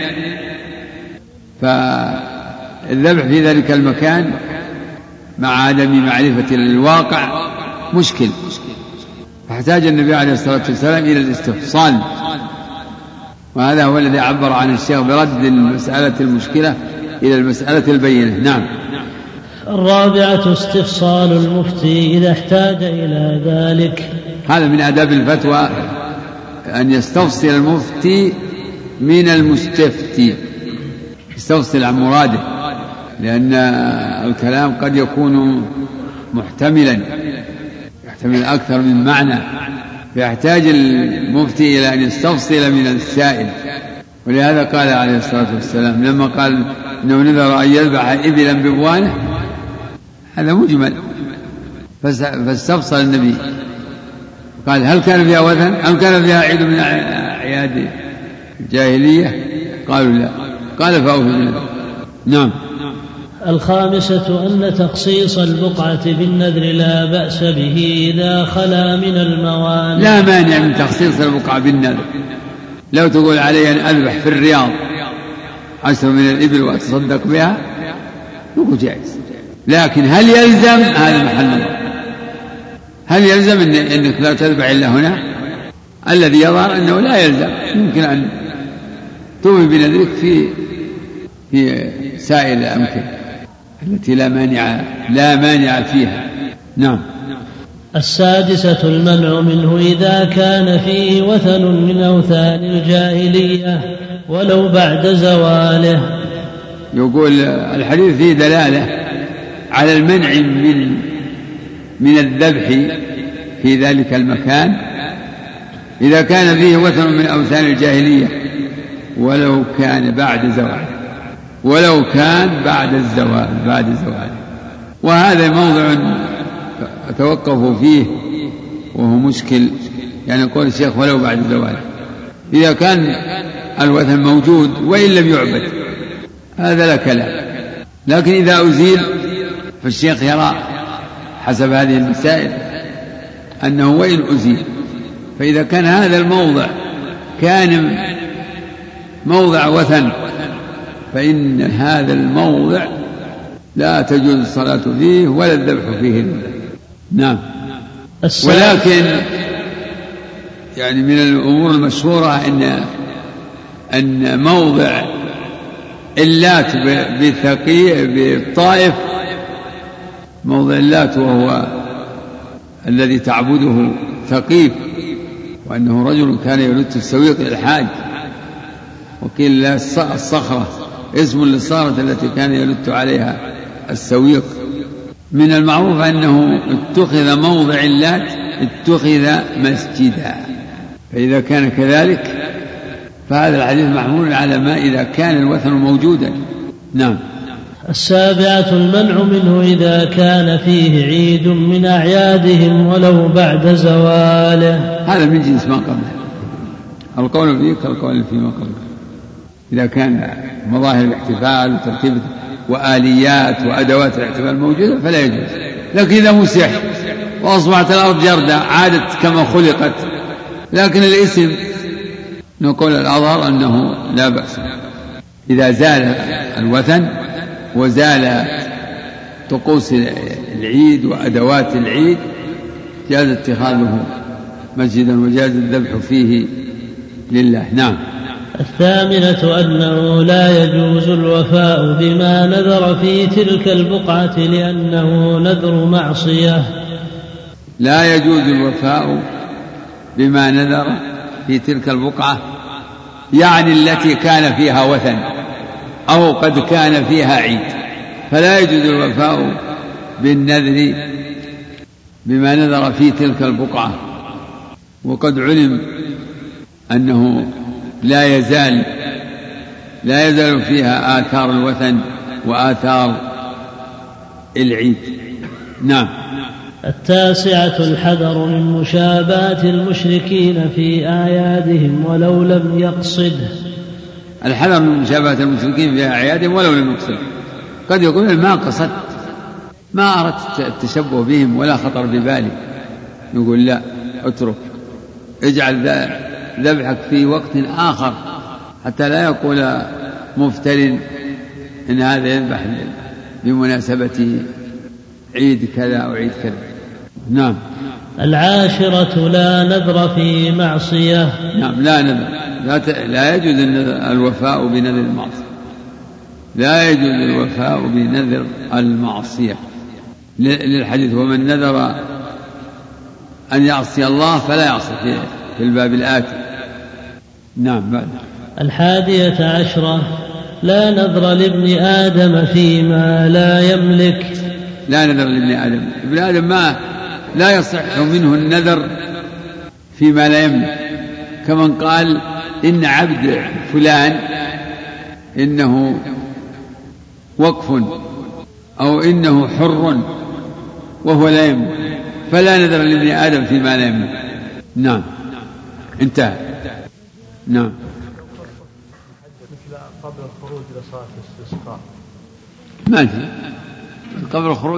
S2: فالذبح في ذلك المكان مع عدم معرفة الواقع مشكل، فاحتاج النبي عليه الصلاة والسلام إلى الاستفصال، وهذا هو الذي عبر عن الشيخ برد المسألة المشكلة إلى المسألة البينة. نعم.
S1: الرابعة استفصال المفتي إذا احتاج إلى ذلك.
S2: هذا من آداب الفتوى أن يستفصل المفتي من المستفتي، يستفصل عن مراده، لأن الكلام قد يكون محتملا، يحتمل أكثر من معنى، فيحتاج المفتي إلى أن يستفصل من السائل. ولهذا قال عليه الصلاة والسلام لما قال إنه نذر أن يذبح إبلا ببوانه، هذا مجمل، فاستفصل النبي قال هل كان فيها وثن، هل كان فيها عيد من أعياد الجاهلية، قالوا لا، قال فأوفوا بالنذر. نعم.
S1: الخامسة أن تخصيص البقعة بالنذر لا بأس به إذا خلا من الموانع.
S2: لا مانع من تخصيص البقعة بالنذر. لو تقول علي أن أذبح في الرياض 10 من الإبل وأتصدق بها نقول جائز، لكن هل يلزم؟ هذا محل، هل يلزم أنك لا تذبح إلا هنا؟ الذي يظهر أنه لا يلزم، يمكن أن توفي بنذرك في سائر الأمكنة التي لا مانع فيها. نعم.
S1: السادسة المنع منه إذا كان فيه وثن من أوثان الجاهلية ولو بعد زواله.
S2: يقول الحديث فيه دلالة على المنع من الذبح في ذلك المكان إذا كان فيه وثن من أوثان الجاهلية ولو كان بعد الزوال. وهذا موضع أتوقف فيه وهو مشكل، يعني يقول الشيخ ولو بعد الزوال. إذا كان الوثن موجود وإن لم يعبد هذا لا كلام، لكن إذا أزيل فالشيخ يرى حسب هذه المسائل أنه وإن أزيل، فإذا كان هذا الموضع كان موضع وثن فإن هذا الموضع لا تجوز الصلاة فيه ولا الذبح فيه. نعم. ولكن يعني من الأمور المشهورة أن موضع اللات بالطائف، موضع اللات وهو الذي تعبده ثقيف، وأنه رجل كان يلت السويق للحاج، وقيل الصخرة اسم للصخرة التي كان يلت عليها السويق. من المعروف أنه اتخذ موضع اللات اتخذ مسجدا، فإذا كان كذلك فهذا الحديث محمول على ما إذا كان الوثن موجودا. نعم.
S1: السابعة المنع منه إذا كان فيه عيد من أعيادهم ولو بعد زواله.
S2: هذا من جنس ما قبله، القول فيه كالقول فيما قبله. إذا كان مظاهر الاحتفال وترتيب وآليات وأدوات الاحتفال موجودة فلا يجوز، لكن إذا مسح وأصبحت الأرض جردة عادت كما خلقت، لكن الاسم نقول الأظهر أنه لا بأس. إذا زال الوثن وزال طقوس العيد وأدوات العيد جاز اتخاذه مسجدا وجاز الذبح فيه لله. نعم.
S1: الثامنة أنه لا يجوز الوفاء بما نذر في تلك البقعة لأنه نذر معصية.
S2: لا يجوز الوفاء بما نذر في تلك البقعة، يعني التي كان فيها وثن أو قد كان فيها عيد، فلا يجوز الوفاء بالنذر بما نذر في تلك البقعة. وقد علم أنه لا يزال فيها آثار الوثن وآثار العيد. نعم.
S1: التاسعة الحذر من مشابهة المشركين في أعيادهم ولو لم يقصده.
S2: الحذر من مشابهة المشركين في أعيادهم ولو لم يقصده. قد يقول ما قصدت، ما أردت التشبه بهم ولا خطر ببالي، يقول لا، اترك، اجعل ذبحك في وقت آخر حتى لا يقول مفتر إن هذا يذبح بمناسبة عيد كذا أو عيد كذا. نعم.
S1: العاشرة لا نذر في معصية.
S2: نعم، لا نذر، لا يجوز الوفاء بنذر المعصية، لا يجوز الوفاء بنذر المعصية للحديث ومن نذر أن يعصي الله فلا يعصي في الباب الآتي. نعم. بعد.
S1: الحادية عشرة لا نذر لابن آدم فيما لا يملك.
S2: لا نذر لابن آدم، ابن آدم ما لا يصح منه النذر فيما لا يملك، كمن قال إن عبد فلان إنه وقف أو إنه حر وهو لا يملك، فلا نذر لابن آدم فيما لا يملك. نعم. انتهى. نعم.
S3: مثل قبل الخروج إلى صلاة الاستسقاء
S2: ما في قبل الخروج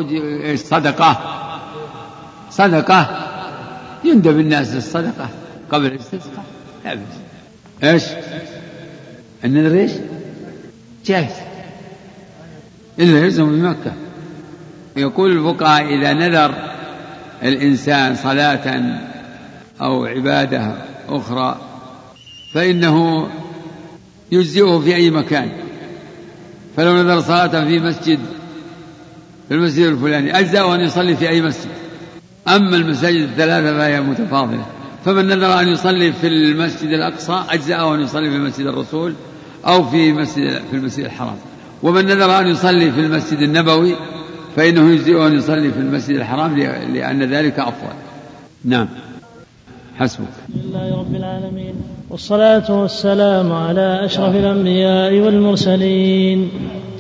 S2: صدقة يندب الناس للصدقة قبل الاستسقاء، لا بأس. ايش النذر؟ ايش جائز إلا يلزم بمكة. يقول الفقهاء إذا نذر الإنسان صلاة أو عبادة أخرى فإنه يجزئه في أي مكان، فلو نذر صلاة في المسجد الفلاني أجزأه أن يصلي في أي مسجد، أما المساجد الثلاثة فهي متفاضلة، فمن نذر أن يصلي في المسجد الأقصى أجزأه أن يصلي في مسجد الرسول أو في المسجد الحرام، ومن نذر أن يصلي في المسجد النبوي فإنه يجزئه أن يصلي في المسجد الحرام لأن ذلك أفضل. نعم، حسبك.
S1: الحمد لله رب العالمين، والصلاة والسلام على أشرف الأنبياء والمرسلين،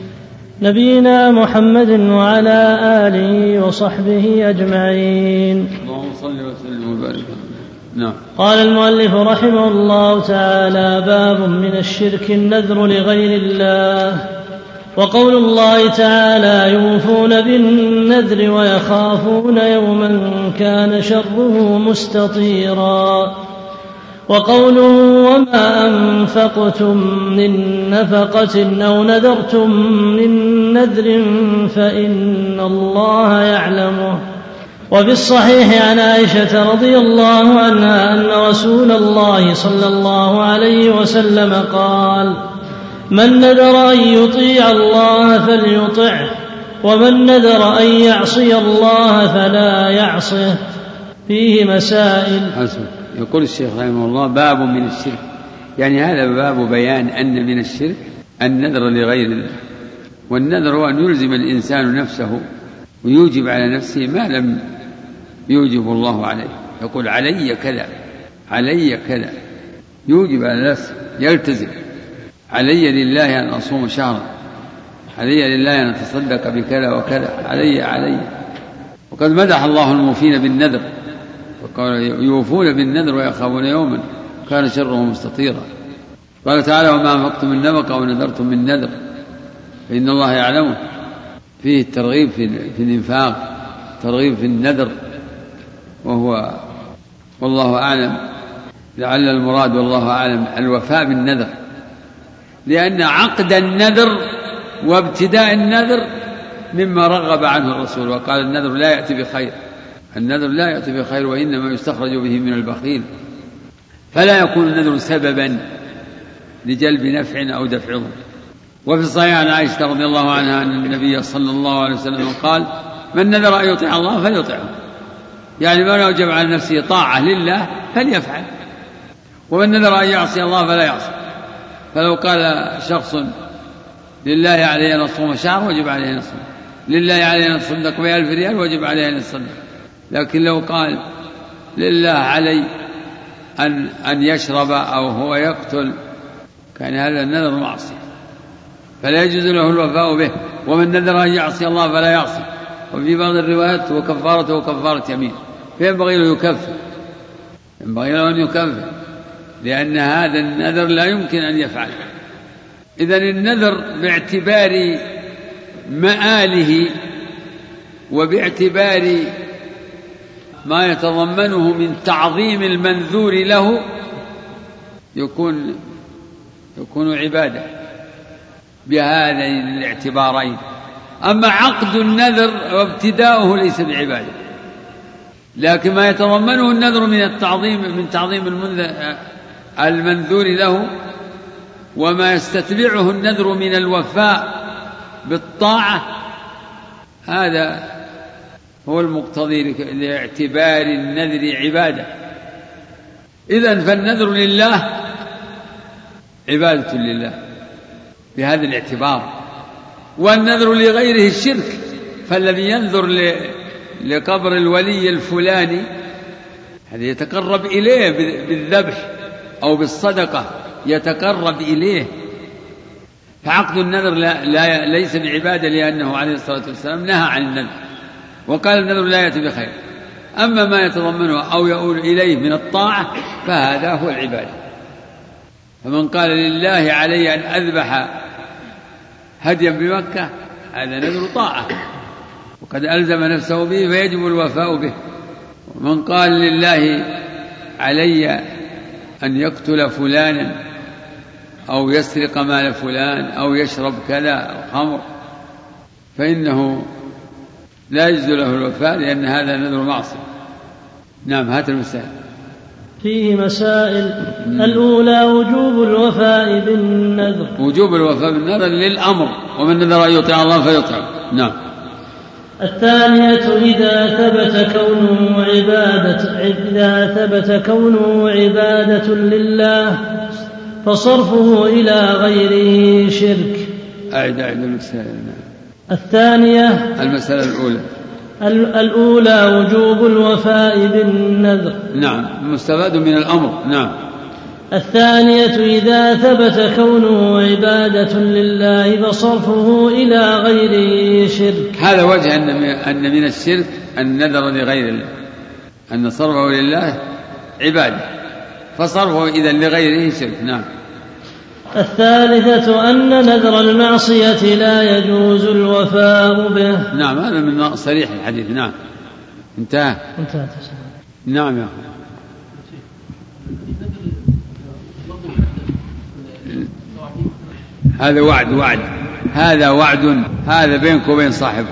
S1: نبينا محمد وعلى آله وصحبه أجمعين.
S2: اللهم صل وسلم وبارك. نعم.
S1: قال المؤلف رحمه الله تعالى: باب من الشرك النذر لغير الله. وقول الله تعالى: يوفون بالنذر ويخافون يوما كان شره مستطيرا. وقوله: وما أنفقتم من نفقة أو نذرتم من نذر فإن الله يعلمه. وفي الصحيح عن عائشة رضي الله عنها أن رسول الله صلى الله عليه وسلم قال: من نذر أن يطيع الله فليطعه، ومن نذر أن يعصي الله فلا يعصه. فيه مسائل.
S2: يقول الشيخ رحمه الله: باب من الشرك، يعني هذا باب بيان أن من الشرك النذر لغير الله. والنذر هو أن يلزم الإنسان نفسه ويوجب على نفسه ما لم يوجب الله عليه. يقول: علي كذا، علي كذا، يوجب على نفسه، يلتزم. علي لله أن أصوم شهرا، علي لله أن أتصدق بكذا وكذا، علي. وقد مدح الله الموفين بالنذر، وقال: يوفون بالنذر ويخافون يوما كان شره مستطيرا. قال تعالى: وما أنفقتم من نفقة أو نذرتم من نذر فإن الله يعلمه. فيه الترغيب في الإنفاق، ترغيب في النذر، وهو والله أعلم، لعل المراد والله أعلم الوفاء بالنذر، لأن عقد النذر وابتداء النذر مما رغب عنه الرسول، وقال: النذر لا يأتي بخير، النذر لا يأتي بخير، وإنما يستخرج به من البخيل. فلا يكون النذر سببا لجلب نفع أو دفع ضر. وفي الصحيح عن عائشة رضي الله عنها أن النبي صلى الله عليه وسلم قال: من نذر أن يطيع الله فليطعه، يعني من أوجب على نفسه طاعة لله فليفعل، ومن نذر أن يعصي الله فلا يعصي. فلو قال شخص: لله علي أن أصوم شهر، وجب عليه أن يصوم، لله علي أن أتصدق ب1000 ريال، وجب عليه أن يتصدق. لكن لو قال: لله علي أن يشرب أو هو يقتل، كان هذا النذر معصية، فلا يجوز له الوفاء به. ومن نذر أن يعصي الله فلا يعصي. وفي بعض الروايات: وكفارته كفارة يمين، فينبغي له يكفر، ينبغي له أن يكفر، لأن هذا النذر لا يمكن أن يفعل. إذن النذر باعتبار مآله وباعتبار ما يتضمنه من تعظيم المنذور له يكون عبادة بهذين الاعتبارين. أما عقد النذر وابتداؤه ليس بعبادة، لكن ما يتضمنه النذر من تعظيم المنذور له، وما يستتبعه النذر من الوفاء بالطاعة، هذا هو المقتضي لاعتبار النذر عبادة. إذن فالنذر لله عبادة لله بهذا الاعتبار، والنذر لغيره الشرك. فالذي ينذر لقبر الولي الفلاني هذا يتقرب إليه بالذبح أو بالصدقة، يتقرب إليه. فعقد النذر ليس بعبادة، لأنه عليه الصلاة والسلام نهى عن النذر وقال: النذر لا يأتي بخير. أما ما يتضمنه أو يؤول إليه من الطاعة فهذا هو العبادة. فمن قال: لله علي أن أذبح هديا بمكة، هذا نذر طاعة وقد ألزم نفسه به، فيجب الوفاء به. ومن قال: لله علي أن يقتل فلانا أو يسرق مال فلان أو يشرب كذا الخمر، فإنه لا يجوز له الوفاء، لأن هذا نذر معصية. نعم، هات المسائل.
S1: فيه مسائل. الأولى: وجوب الوفاء بالنذر.
S2: وجوب الوفاء بالنذر للأمر: ومن نذر أن يطيع الله فليطعه. نعم.
S1: الثانية إذا ثبت كونه عبادة لله فصرفه إلى غيره شرك.
S2: أعد المسألة.
S1: الثانية
S2: المسألة
S1: الأولى وجوب الوفاء بالنذر.
S2: نعم، مستفاد من الأمر. نعم.
S1: الثانية إذا ثبت كونه عبادة لله فصرفه إلى غيره شرك.
S2: هذا وجه أن من الشرك النذر لغير الله، أن صرفه لله عبادة فصرفه إذن لغيره شرك. نعم.
S1: الثالثة أن نذر المعصية لا يجوز الوفاء به.
S2: نعم، هذا من صريح الحديث. نعم. انتهت. نعم يا أخي. هذا وعد هذا وعد، هذا بينك وبين صاحبك.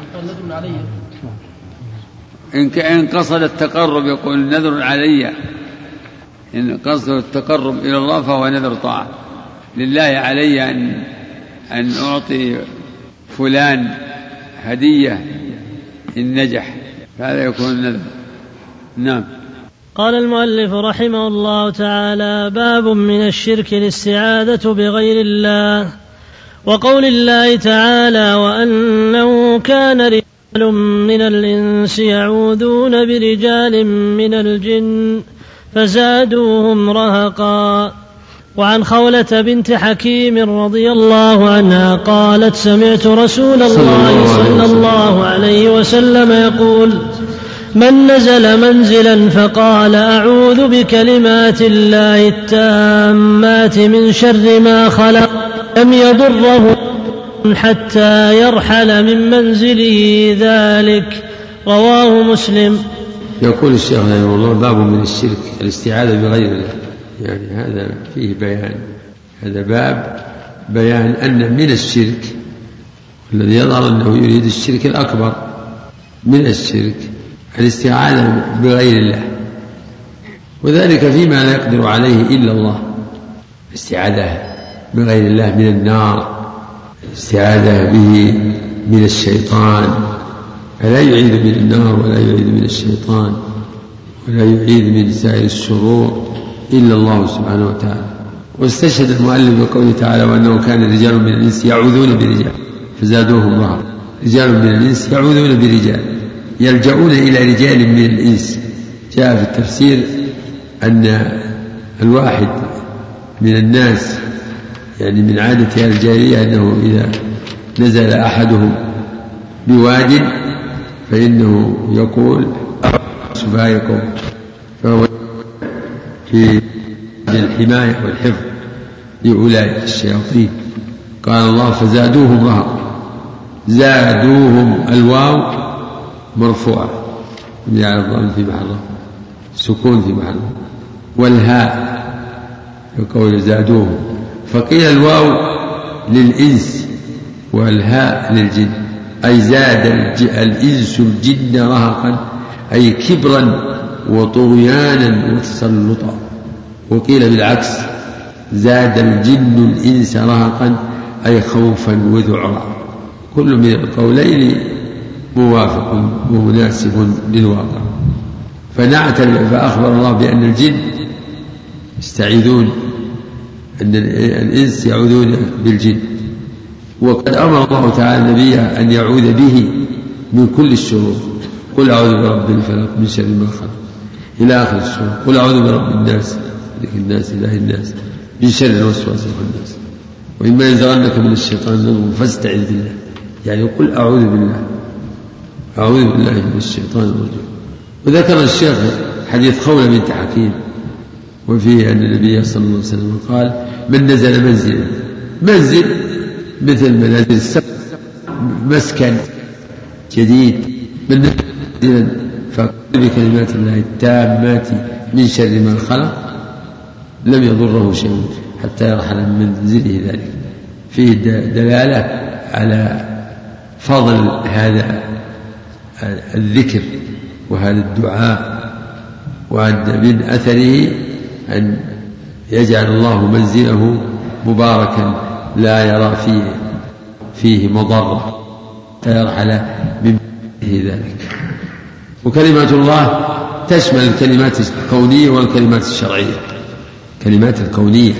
S2: إن قصد التقرب يقول نذر علي، إن قصد التقرب إلى الله فهو نذر طاعة. لله علي أن أعطي فلان هدية إن نجح، فهذا يكون نذر. نعم.
S1: قال المؤلف رحمه الله تعالى: باب من الشرك الاستعاذة بغير الله. وقول الله تعالى: وأنه كان رجال من الإنس يعوذون برجال من الجن فزادوهم رهقا. وعن خولة بنت حكيم رضي الله عنها قالت: سمعت رسول الله صلى الله عليه وسلم يقول: من نزل منزلا فقال: أعوذ بكلمات الله التامات من شر ما خلق لم يضره حتى يرحل من منزله ذلك. رواه مسلم.
S4: يقول الشيخ رحمه الله: باب من الشرك الاستعاذة بغير الله. يعني هذا فيه بيان، هذا باب بيان أن من الشرك الذي يظهر أنه يريد الشرك الأكبر من الشرك الاستعاذة بغير الله، وذلك فيما لا يقدر عليه إلا الله. الاستعاذة بغير الله من النار، الاستعاذة به من الشيطان، فلا يعيذ من النار ولا يعيذ من الشيطان ولا يعيذ من سائر الشرور إلا الله سبحانه وتعالى. واستشهد المؤلف بقوله تعالى: وأنه كان رجال من الإنس يعوذون برجال فزادوهم رهقا. رجال من الإنس يعوذون برجال، يلجؤون إلى رجال من الإنس. جاء في التفسير أن الواحد من الناس يعني من عادة الجاهلية أنه إذا نزل أحدهم بواد فإنه يقول: سبايكم، فهو في الحماية والحفظ لأولئك الشياطين. قال الله: فزادوهم رهقا. زادوهم، الواو مرفوعة يعني الضم في محله سكون في محله، والهاء يقول زادوهم، فقيل الواو للإنس والهاء للجن، أي زاد الإنس الجن رهقا أي كبرا وطغيانا وتسلطا. وقيل بالعكس: زاد الجن الإنس رهقا أي خوفا وذعرا. كل من القولين موافق ومناسب للواقع. فأخبر الله بأن الجن يستعيذون، أن الإنس يعوذون بالجن. وقد أمر الله تعالى نبيه أن يعوذ به من كل الشرور: قل أعوذ برب الفلق من شر ما خلق إلى آخر السورة. قل أعوذ برب الناس ملك الناس إله الناس من شر الوسواس الخناس وإما ينزغنك من الشيطان نزغ فاستعذ بالله. يعني قل أعوذ بالله من الشيطان الرجيم. وذكر الشيخ حديث خولة بنت حكيم وفيه أن النبي صلى الله عليه وسلم قال: من نزل منزل مثل منازل السبع، مسكن جديد، من نزل فقال بكلمات الله التامات من شر ما خلق لم يضره شيء حتى يرحل من منزله ذلك. فيه دلالة على فضل هذا الذكر وهذا الدعاء، وأن من أثره أن يجعل الله منزله مباركا لا يرى فيه مضرة، حتى يرحل من منزله ذلك. وكلمات الله تشمل الكلمات الكونية والكلمات الشرعية. كلمات الكونية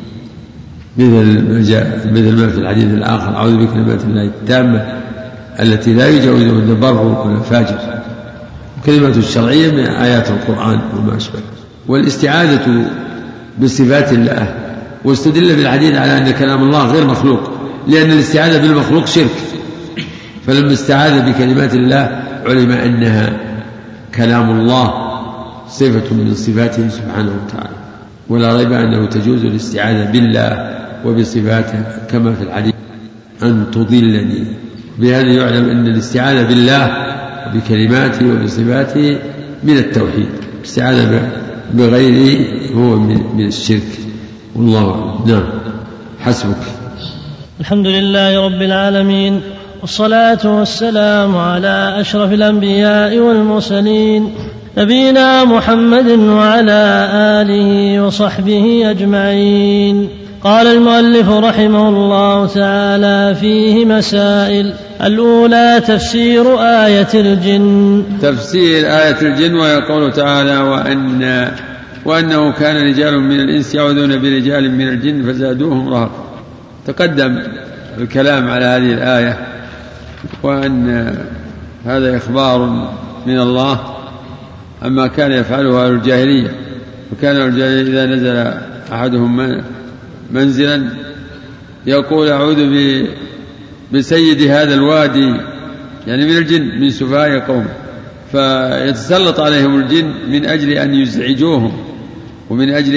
S4: مثل ما في الحديث الآخر: أعوذ بكلمات الله التامة التي لا يجاوزها إلا بر ولا فاجر. كلمات الشرعية من آيات القرآن وما أشبه. والاستعاذة بصفات الله، واستدل بالحديث على أن كلام الله غير مخلوق، لأن الاستعاذة بالمخلوق شرك. فلما استعاذ بكلمات الله علم أنها كلام الله صفة من صفاته سبحانه وتعالى، ولا ريب أنه تجوز الاستعاذة بالله وبصفاته كما في الحديث: أن تضلني. بهذا يعلم أن الاستعاذة بالله بكلماته وبصفاته من التوحيد. الاستعاذة بغيره هو من الشرك، والله نعم. حسبك.
S1: الحمد لله رب العالمين، والصلاة والسلام على أشرف الأنبياء والمرسلين، نبينا محمد وعلى آله وصحبه أجمعين. قال المؤلف رحمه الله تعالى: فيه مسائل. الأولى تفسير آية الجن.
S2: تفسير آية الجن، ويقول تعالى: وأنه كان رجال من الإنس يعوذون برجال من الجن فزادوهم رهقا. تقدم الكلام على هذه الآية، وأن هذا إخبار من الله أما كان يفعله أهل الجاهلية. وكان أهل الجاهلية إذا نزل أحدهم منزلا يقول: أعوذ بسيد هذا الوادي، يعني من الجن، من سفهاء قوم، فيتسلط عليهم الجن من أجل أن يزعجوهم، ومن أجل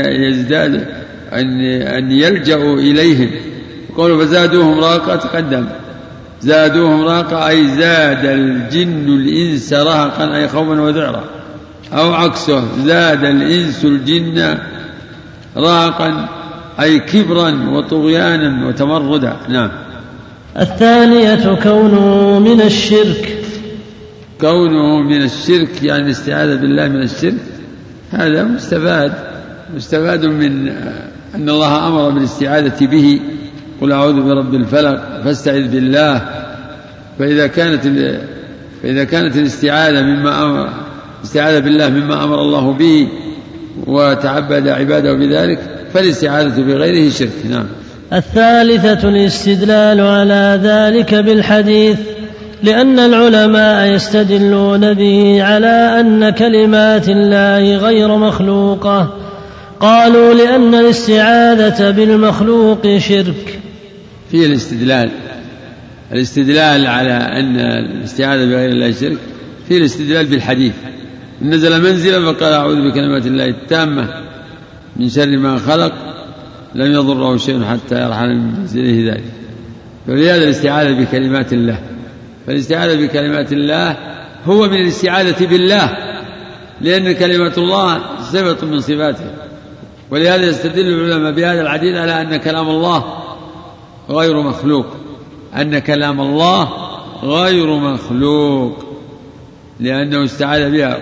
S2: أن يلجأوا إليهم. قالوا فزادوهم رهقا. تقدم زادوهم رهقا أي زاد الجن الإنس رهقا أي خوفا وذعرا، أو عكسه زاد الإنس الجن رهقا أي كبرا وطغيانا وتمردا. نعم.
S1: الثانية كونه من الشرك.
S2: كونه من الشرك يعني الاستعاذة بالله من الشرك، هذا مستفاد من أن الله أمر بالاستعاذة به: قل أعوذ برب الفلق فاستعذ بالله. فإذا كانت الاستعاذة بالله مما أمر الله به وتعبد عباده بذلك، فالاستعاذة بغيره شرك. نعم.
S1: الثالثة الاستدلال على ذلك بالحديث، لأن العلماء يستدلون به على أن كلمات الله غير مخلوقة. قالوا لأن الاستعاذة بالمخلوق شرك.
S2: فيه الاستدلال على أن الاستعاذة بغير الله شرك، فيه الاستدلال بالحديث: نزل منزلا فقال أعوذ بكلمات الله التامة من شر ما خلق لم يضره شيء حتى يرحل من منزله ذلك. فلهذا الاستعاذة بكلمات الله، فالاستعاذة بكلمات الله هو من الاستعاذة بالله، لأن كلمة الله صفة من صفاته. ولهذا يستدل العلماء بهذا الحديث على أن كلام الله غير مخلوق، أن كلام الله غير مخلوق لأنه استعاذ بها.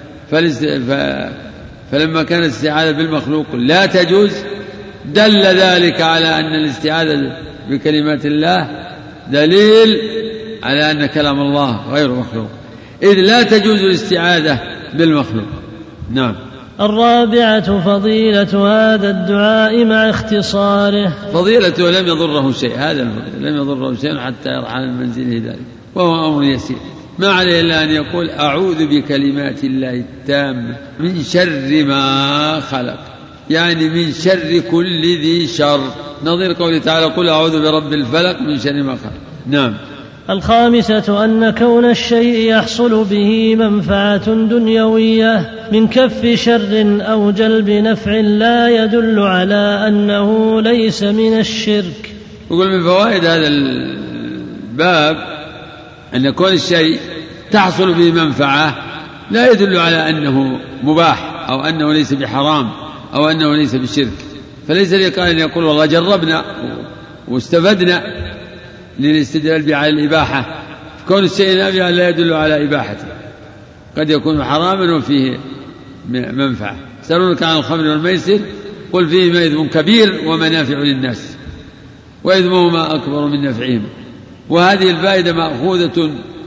S2: فلما كانت الاستعاذة بالمخلوق لا تجوز، دل ذلك على أن الاستعاذة بكلمات الله دليل على أن كلام الله غير مخلوق، إذ لا تجوز الاستعاذة بالمخلوق. نعم.
S1: الرابعة فضيلة هذا الدعاء مع اختصاره.
S2: فضيلته لم يضره شيء، هذا لم يضره شيء حتى يرحل من منزله ذلك، وهو أمر يسير. ما عليه إلا أن يقول أعوذ بكلمات الله التامة من شر ما خلق، يعني من شر كل ذي شر، نظير قوله تعالى: قل أعوذ برب الفلق من شر ما خلق. نعم.
S1: الخامسة أن كون الشيء يحصل به منفعة دنيوية من كف شر أو جلب نفع لا يدل على أنه ليس من الشرك.
S2: يقول من فوائد هذا الباب أن كون الشيء تحصل به منفعة لا يدل على أنه مباح أو أنه ليس بحرام أو أنه ليس بشرك. فليس لقائل أن يقول والله جربنا واستفدنا للاستدلال به على الإباحة. كون الشيء نافعا لا يدل على إباحته، قد يكون حراما وفيه منفعة. يسألونك عن الخمر والميسر قل فيهما إثم كبير ومنافع للناس وإثمهما أكبر من نفعهما. وهذه الفائدة مأخوذة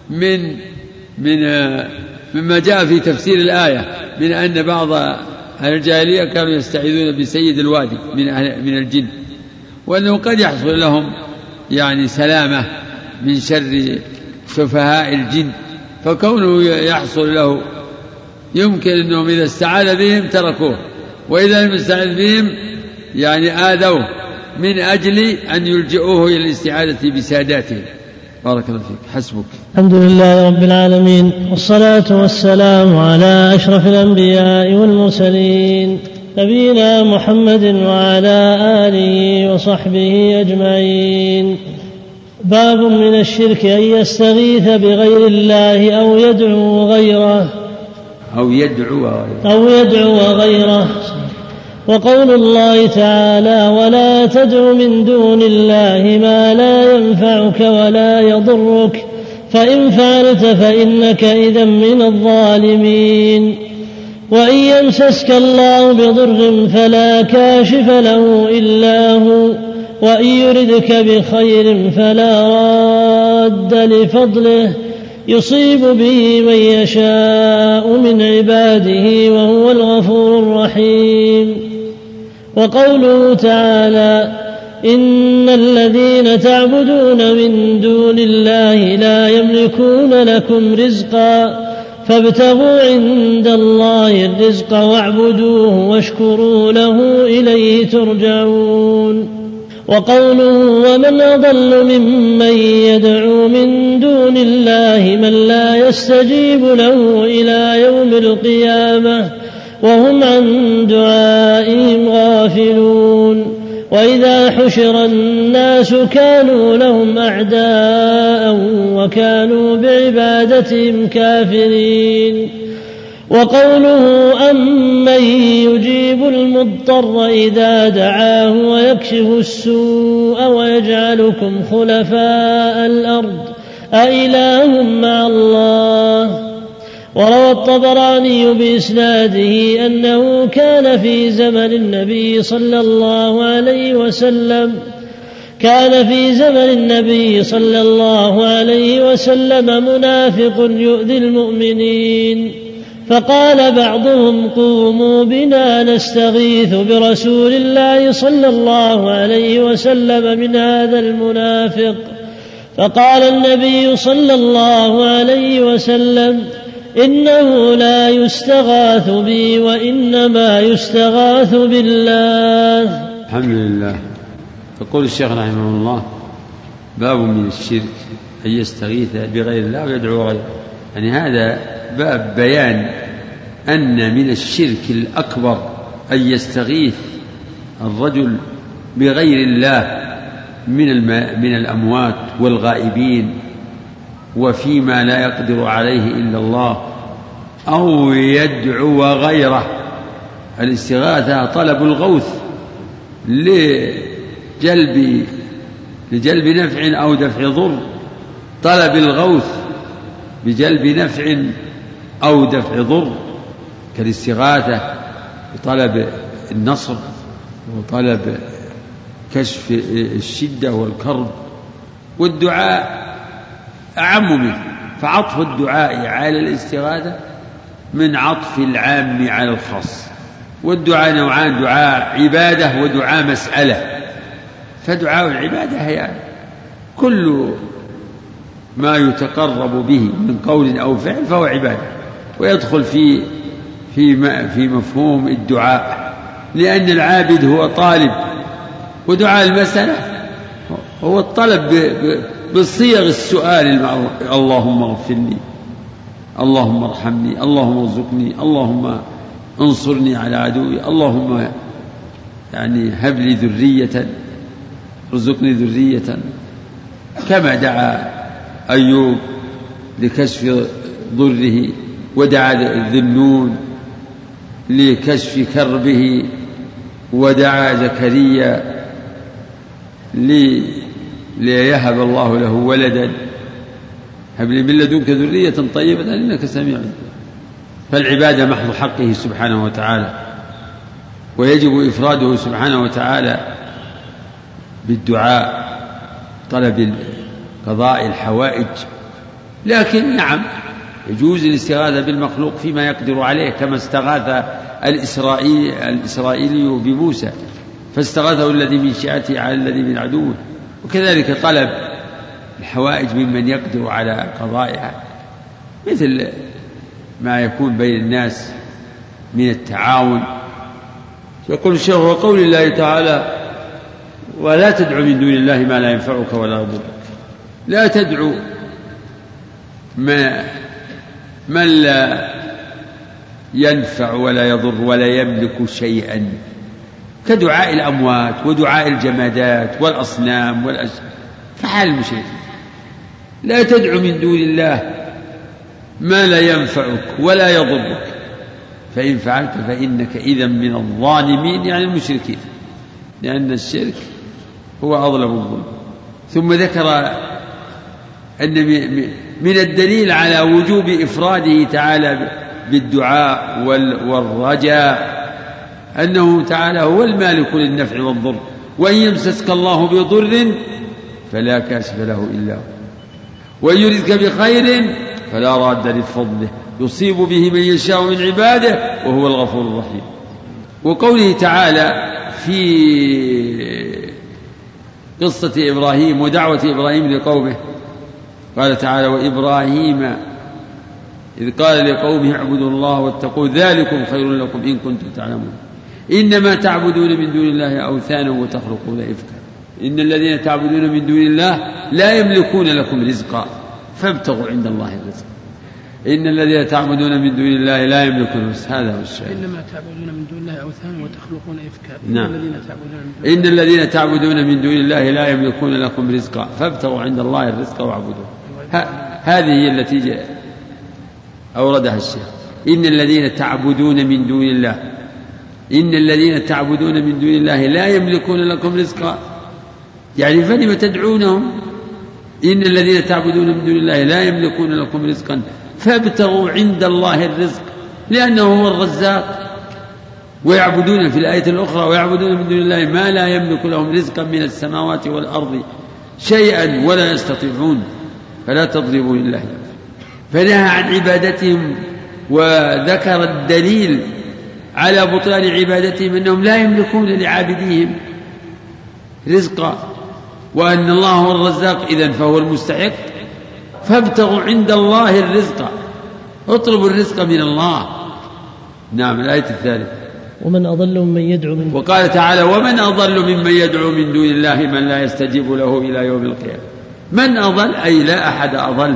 S2: مما جاء في تفسير الآية من أن بعض أهل الجاهلية كانوا يستعيذون بسيد الوادي من الجن، وأنه قد يحصل لهم يعني سلامة من شر سفهاء الجن، فكونه يحصل له يمكن أنهم إذا استعاذ بهم تركوه، وإذا لم يستعاذ بهم يعني آذوه من أجل أن يلجئوه إلى الاستعاذة بساداتهم. بارك الله فيك. حسبك.
S1: الحمد لله رب العالمين، والصلاة والسلام على أشرف الأنبياء والمرسلين نبينا محمد وعلى آله وصحبه أجمعين. باب من الشرك أن يستغيث بغير الله أو يدعو غيره. وقول الله تعالى: ولا تدع من دون الله ما لا ينفعك ولا يضرك فإن فعلت فإنك إذا من الظالمين. وإن يمسسك الله بضر فلا كاشف له إلا هو، وإن يردك بخير فلا راد لفضله يصيب به من يشاء من عباده وهو الغفور الرحيم. وقوله تعالى: إن الذين تعبدون من دون الله لا يملكون لكم رزقا فابتغوا عند الله الرزق واعبدوه واشكروا له إليه ترجعون. وقوله: ومن أضل ممن يدعو من دون الله من لا يستجيب له إلى يوم القيامة وهم عن دعائهم غافلون. وإذا حشر الناس كانوا لهم أعداء وكانوا بعبادتهم كافرين. وقوله: أمن يجيب المضطر إذا دعاه ويكشف السوء ويجعلكم خلفاء الأرض أإله مع الله. وروى الطبراني بإسناده أنه كان في زمن النبي صلى الله عليه وسلم منافق يؤذي المؤمنين، فقال بعضهم: قوموا بنا نستغيث برسول الله صلى الله عليه وسلم من هذا المنافق. فقال النبي صلى الله عليه وسلم: إنه لا يستغاث بي وإنما يستغاث بالله.
S4: الحمد لله. يقول الشيخ رحمه الله: باب من الشرك أن يستغيث بغير الله ويدعو غيره. يعني هذا باب بيان أن من الشرك الأكبر أن يستغيث الرجل بغير الله من الأموات والغائبين وفيما لا يقدر عليه إلا الله، أو يدعو غيره. الاستغاثة طلب الغوث لجلب نفع أو دفع ضر، طلب الغوث بجلب نفع أو دفع ضر، كالاستغاثة بطلب النصر وطلب كشف الشدة والكرب. والدعاء أعم منه، فعطف الدعاء على الاستغاثة من عطف العام على الخاص. والدعاء نوعان: دعاء عبادة ودعاء مسألة. فدعاء العبادة هي كل ما يتقرب به من قول أو فعل فهو عبادة، ويدخل في مفهوم الدعاء، لأن العابد هو طالب. ودعاء المسألة هو الطلب بصيغ السؤال: اللهم اغفر لي، اللهم ارحمني، اللهم ارزقني، اللهم انصرني على عدوي، اللهم يعني هب لي ذرية، ارزقني ذرية، كما دعا أيوب لكشف ضره، ودعا ذنون لكشف كربه، ودعا زكريا ليهب الله له ولدا، هب لي من لدنك ذرية طيبة إنك سميع. فالعبادة محض حقه سبحانه وتعالى، ويجب إفراده سبحانه وتعالى بالدعاء، طلب قضاء الحوائج
S2: لكن نعم يجوز الاستغاثة بالمخلوق فيما يقدر عليه، كما استغاث الإسرائيلي بموسى فاستغاثه الذي من شيعته على الذي من عدوه، وكذلك طلب الحوائج ممن يقدر على قضائها، مثل ما يكون بين الناس من التعاون. يقول الشيخ: وقول الله تعالى: ولا تدع من دون الله ما لا ينفعك ولا يضرك. لا تدعو من لا ينفع ولا يضر ولا يملك شيئا، كدعاء الأموات ودعاء الجمادات والأصنام فحال المشركين. لا تدع من دون الله ما لا ينفعك ولا يضرك، فإن فعلت فإنك إذا من الظالمين، يعني المشركين، لأن الشرك هو أظلم الظلم. ثم ذكر أن من الدليل على وجوب إفراده تعالى بالدعاء والرجاء أنه تعالى هو المالك للنفع والضر، وإن يمسسك الله بضر فلا كاشف له إلا هو، وإن يردك بخير فلا راد لفضله يصيب به من يشاء من عباده وهو الغفور الرحيم. وقوله تعالى في قصة إبراهيم ودعوة إبراهيم لقومه، قال تعالى: وإبراهيم إذ قال لقومه اعبدوا الله واتقوا ذلكم خير لكم إن كنتم تعلمون إنما تعبدون من دون الله أوثانا وتخلقون إفكا إن الذين تعبدون من دون الله لا يملكون لكم رزقا فابتغوا عند الله الرزق. إن الذين تعبدون من دون الله لا يملكون رزقا، هذا هو الشيء.
S3: إنما تعبدون من دون الله أوثانا وتخلقون إفكا.
S2: نعم. إن الذين تعبدون من دون الله لا يملكون لكم رزقا فابتغوا عند الله الرزق واعبدوه. هذه هي التي أوردها الشيخ. إن الذين تعبدون من دون الله، إن الذين تعبدون من دون الله لا يملكون لكم رزقا، يعني فلم تدعونهم؟ إن الذين تعبدون من دون الله لا يملكون لكم رزقا فابتغوا عند الله الرزق، لأنه هو الرزاق. ويعبدون في الآية الأخرى: ويعبدون من دون الله ما لا يملك لهم رزقا من السماوات والأرض شيئا ولا يستطيعون فلا تضربوا لله. فنهى عن عبادتهم وذكر الدليل على بطلان عبادتهم أنهم لا يملكون لعابديهم رزقا، وأن الله هو الرزاق إذن فهو المستحق. فابتغوا عند الله الرزق، اطلبوا الرزق من الله. نعم. الآية الثالثة:
S1: ومن أضل ممن يدعو من،
S2: وقال تعالى: ومن أضل ممن يدعو من دون الله من لا يستجيب له إلى يوم القيامة. من أضل أي لا أحد أضل،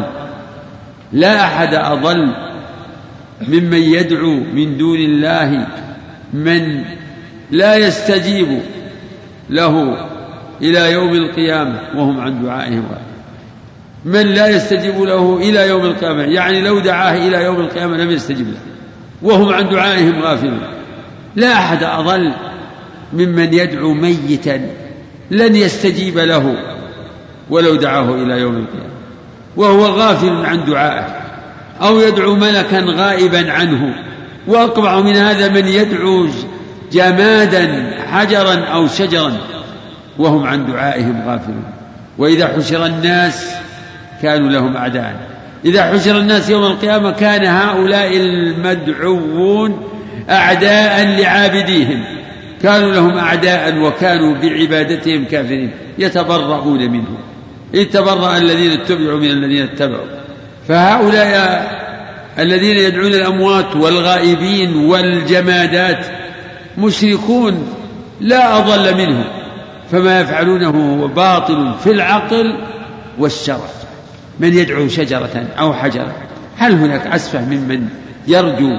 S2: لا أحد أضل ممن يدعو من دون الله من لا يستجيب له إلى يوم القيامة وهم عن دعائهم غافلون. من لا يستجيب له إلى يوم القيامة، يعني لو دعاه إلى يوم القيامة لم يستجيب له وهم عن دعائهم غافلون. لا أحد أضل ممن يدعو ميتا لن يستجيب له ولو دعاه إلى يوم القيامة وهو غافل عن دعائه، أو يدعو ملكا غائبا عنه. وأقبح من هذا من يدعو جمادا حجرا أو شجرا وهم عن دعائهم غافلون. وإذا حشر الناس كانوا لهم أعداء. إذا حشر الناس يوم القيامة كان هؤلاء المدعوون أعداء لعابديهم، كانوا لهم أعداء وكانوا بعبادتهم كافرين يتبرؤون منهم. إذ تبرأ الذين اتبعوا من الذين اتبعوا. فهؤلاء الذين يدعون الأموات والغائبين والجمادات مشركون لا أضل منهم، فما يفعلونه باطل في العقل والشرع. من يدعو شجرة أو حجرة، هل هناك أسفه ممن يرجو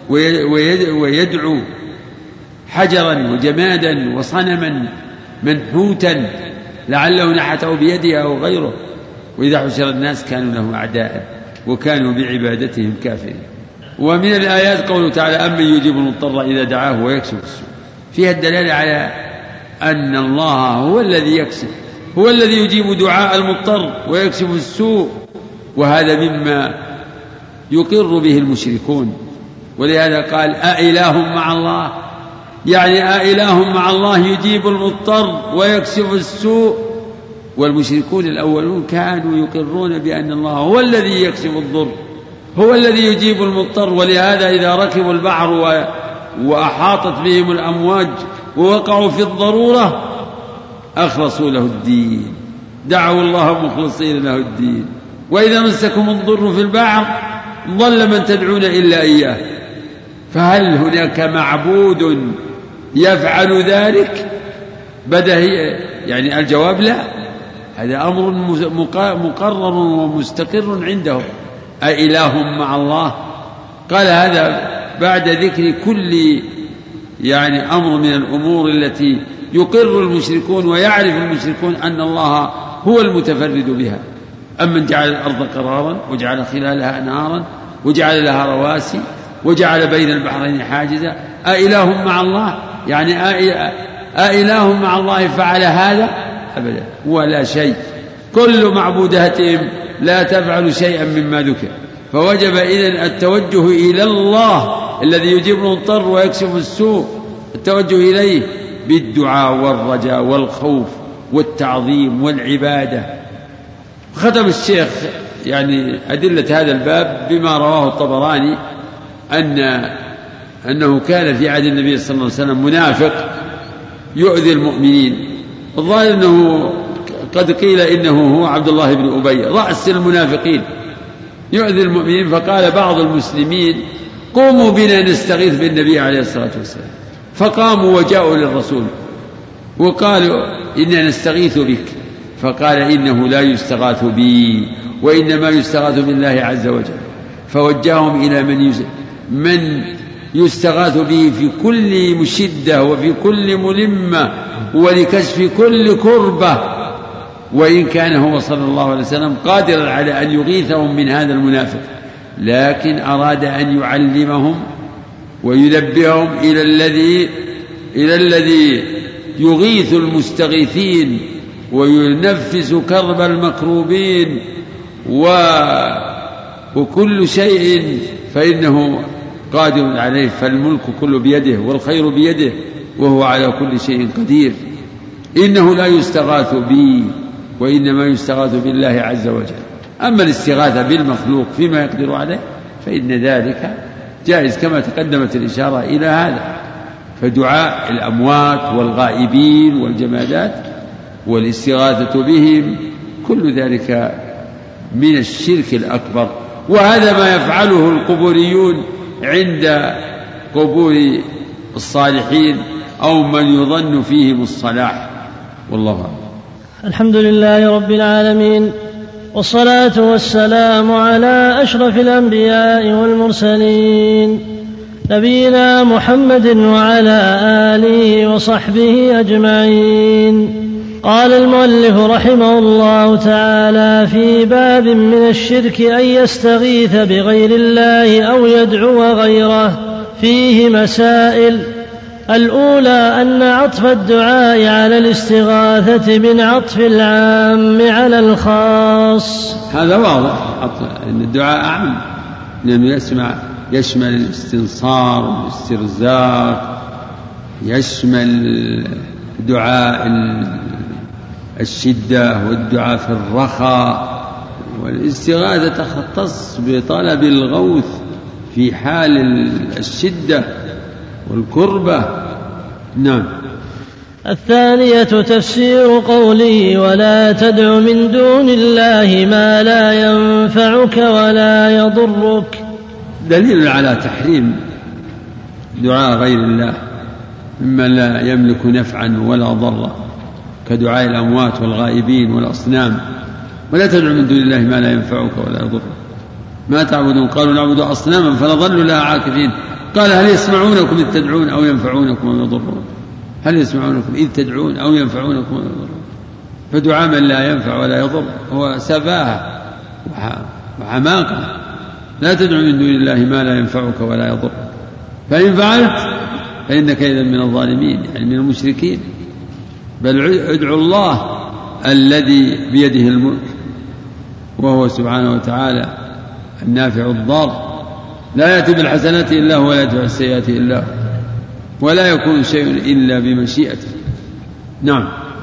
S2: ويدعو حجرا وجمادا وصنما منحوتا لعله نحته بيده أو غيره؟ وإذا حشر الناس كانوا لهم أعداء وكانوا بعبادتهم كافرين. ومن الآيات قوله تعالى: أمن يجيب المضطر إذا دعاه ويكشف السوء، فيها الدلالة على أن الله هو الذي يكشف، هو الذي يجيب دعاء المضطر ويكشف السوء، وهذا مما يقر به المشركون. ولهذا قال: أإله مع الله، يعني أإله مع الله يجيب المضطر ويكشف السوء والمشركون الأولون كانوا يقرون بأن الله هو الذي يكشف الضر، هو الذي يجيب المضطر، ولهذا إذا ركبوا البحر وأحاطت بهم الأمواج ووقعوا في الضرورة أخلصوا له الدين، دعوا الله مخلصين له الدين. وإذا مسكم الضر في البحر ضل من تدعون إلا إياه. فهل هناك معبود يفعل ذلك؟ يعني الجواب لا، هذا أمر مقرر ومستقر عندهم. أإله مع الله؟ قال هذا بعد ذكر كل أمر من الأمور التي يقر المشركون ويعرف المشركون أن الله هو المتفرد بها. أمن جعل الأرض قرارا وجعل خلالها أنهارا وجعل لها رواسي وجعل بين البحرين حاجزا أإله مع الله؟ أإله مع الله فعل هذا؟ أبدا، ولا شيء. كل معبوداتهم لا تفعل شيئا مما ذكر. فوجب إذن التوجه إلى الله الذي يجيب المضطر ويكشف السوء، التوجه إليه بالدعاء والرجاء والخوف والتعظيم والعبادة. ختم الشيخ أدلة هذا الباب بما رواه الطبراني أنه كان في عهد النبي صلى الله عليه وسلم منافق يؤذي المؤمنين. الظاهر أنه قد قيل إنه هو عبد الله بن أبي رأس المنافقين يؤذي المؤمنين. فقال بعض المسلمين قوموا بنا نستغيث بالنبي عليه الصلاة والسلام، فقاموا وجاءوا للرسول وقالوا إننا نستغيث بك. فقال إنه لا يستغاث بي وإنما يستغاث بالله عز وجل. فوجههم إلى من يستغاث به في كل مشدة وفي كل ملمة ولكشف كل كربة، وإن كان هو صلى الله عليه وسلم قادرا على أن يغيثهم من هذا المنافق، لكن أراد أن يعلمهم وينبههم إلى الذي يغيث المستغيثين وينفس كرب المكروبين وكل شيء فإنه قادر عليه. فالملك كله بيده والخير بيده وهو على كل شيء قدير. إنه لا يستغاث بي وإنما يستغاث بالله عز وجل. أما الاستغاثة بالمخلوق فيما يقدر عليه فإن ذلك جائز كما تقدمت الإشارة إلى هذا. فدعاء الأموات والغائبين والجمادات والاستغاثة بهم كل ذلك من الشرك الأكبر. وهذا ما يفعله القبوريون عند قبور الصالحين أو من يظن فيهم الصلاح، والله أعلم.
S1: الحمد لله رب العالمين، والصلاة والسلام على أشرف الأنبياء والمرسلين نبينا محمد وعلى آله وصحبه أجمعين. قال المؤلف رحمه الله تعالى في باب من الشرك أن يستغيث بغير الله أو يدعو غيره، فيه مسائل. الأولى أن عطف الدعاء على الاستغاثة من عطف العام على الخاص.
S2: هذا واضح أن الدعاء أعم، لأنه يشمل الاستنصار والاسترزاق، يشمل دعاء الشدة والدعاء في الرخاء. والاستغاثة تختص بطلب الغوث في حال الشدة والكربة. نعم.
S1: الثانية تفسير قوله ولا تدع من دون الله ما لا ينفعك ولا يضرك،
S2: دليل على تحريم دعاء غير الله مما لا يملك نفعا ولا ضرا كدعاء الأموات والغائبين والأصنام. ولا تدع من دون الله ما لا ينفعك ولا يضرك. ما تعبدون؟ قالوا نعبد أصناما فنظل لها عاكفين. قال هل يسمعونكم إذ تدعون أو ينفعونكم أو يضرون؟ هل يسمعونكم إذ تدعون أو ينفعونكم أو يضرون؟ فدعاء من لا ينفع ولا يضر هو سفاهة وحماقة. لا تدع من دون الله ما لا ينفعك ولا يضر، فإن فعلت فإنك إذا من الظالمين، يعني من المشركين. بل ادعوا الله الذي بيده الملك وهو سبحانه وتعالى النافع الضار، لا يأتي بالحسنات إلا هو ولا يدفع السيئات إلا هو، ولا يكون شيء إلا بمشيئته. نعم.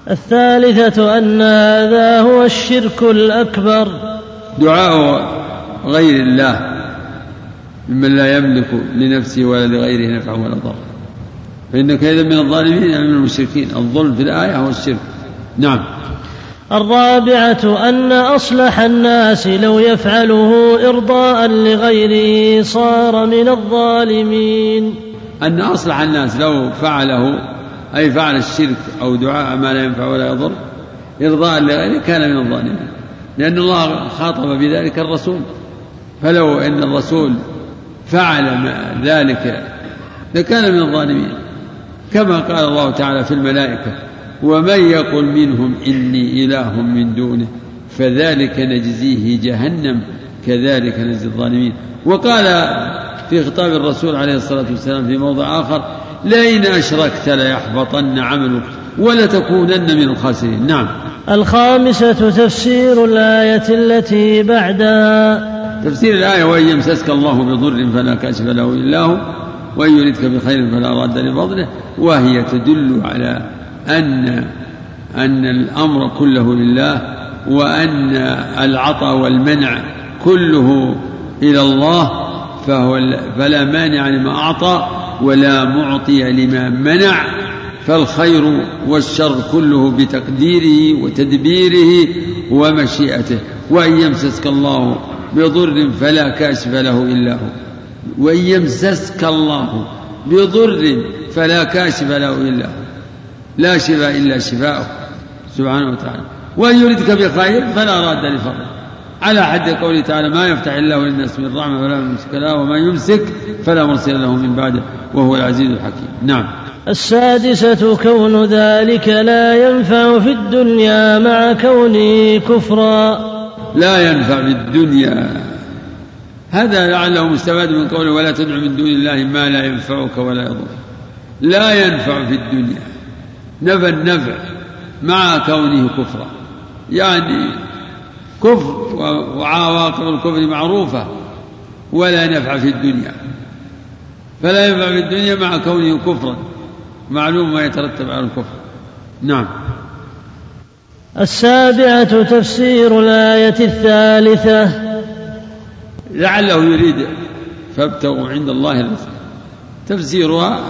S1: الثالثة أن هذا هو الشرك الأكبر.
S2: دعاء غير الله ممن لا يملك لنفسه ولا لغيره نفعا ولا ضرا، فإنك إذا من الظالمين من المشركين. الظلم في الآية هو الشرك. نعم.
S1: الرابعة أن أصلح الناس لو يفعله إرضاء لغيره صار من الظالمين.
S2: أن أصلح الناس لو فعله، أي فعل الشرك أو دعاء ما لا ينفع ولا يضر إرضاء لغيره، كان من الظالمين، لأن الله خاطب بذلك الرسول. فلو أن الرسول فعل ذلك لكان من الظالمين، كما قال الله تعالى في الملائكة: ومن يقل منهم إني إله من دونه فذلك نجزيه جهنم كذلك نجزي الظالمين. وقال في خطاب الرسول عليه الصلاة والسلام في موضع آخر: لئن أشركت ليحبطن عملك ولتكونن من الخاسرين. نعم.
S1: الخامسة تفسير الآية التي بعدها.
S2: تفسير الآية: وإن يمسسك الله بضر فلا كاشف له إلا هو وإن يردك بخير فلا راد لفضله، وهي تدل على أن الأمر كله لله، وأن العطاء والمنع كله إلى الله، فلا مانع لما أعطى ولا معطي لما منع، فالخير والشر كله بتقديره وتدبيره ومشيئته. وإن يمسسك الله بضر فلا كاشف له إلا هو، وإن يمسسك الله بضر فلا كاشف له إلا هو، لا شفاء إلا شفاؤه سبحانه وتعالى. وإن يردك بخير فلا راد لفضله، على حد قوله تعالى: ما يفتح الله للناس من رحمة فلا ممسك له وما يمسك فلا مرسل له من بعده وهو العزيز الحكيم. نعم.
S1: السادسة كون ذلك لا ينفع في الدنيا مع كونه كفرا.
S2: لا ينفع في الدنيا، هذا لعله مستفاد من قوله: ولا تدع من دون الله ما لا ينفعك ولا يضرك. لا ينفع في الدنيا، نفى النفع مع كونه كفرا، يعني كفر وعواقب الكفر معروفة، ولا نفع في الدنيا، فلا ينفع في الدنيا مع كونه كفرا، معلوم ما يترتب على الكفر. نعم.
S1: السابعة تفسير الآية الثالثة.
S2: لعله يريد فابتغوا عند الله الرزق، تفسيرها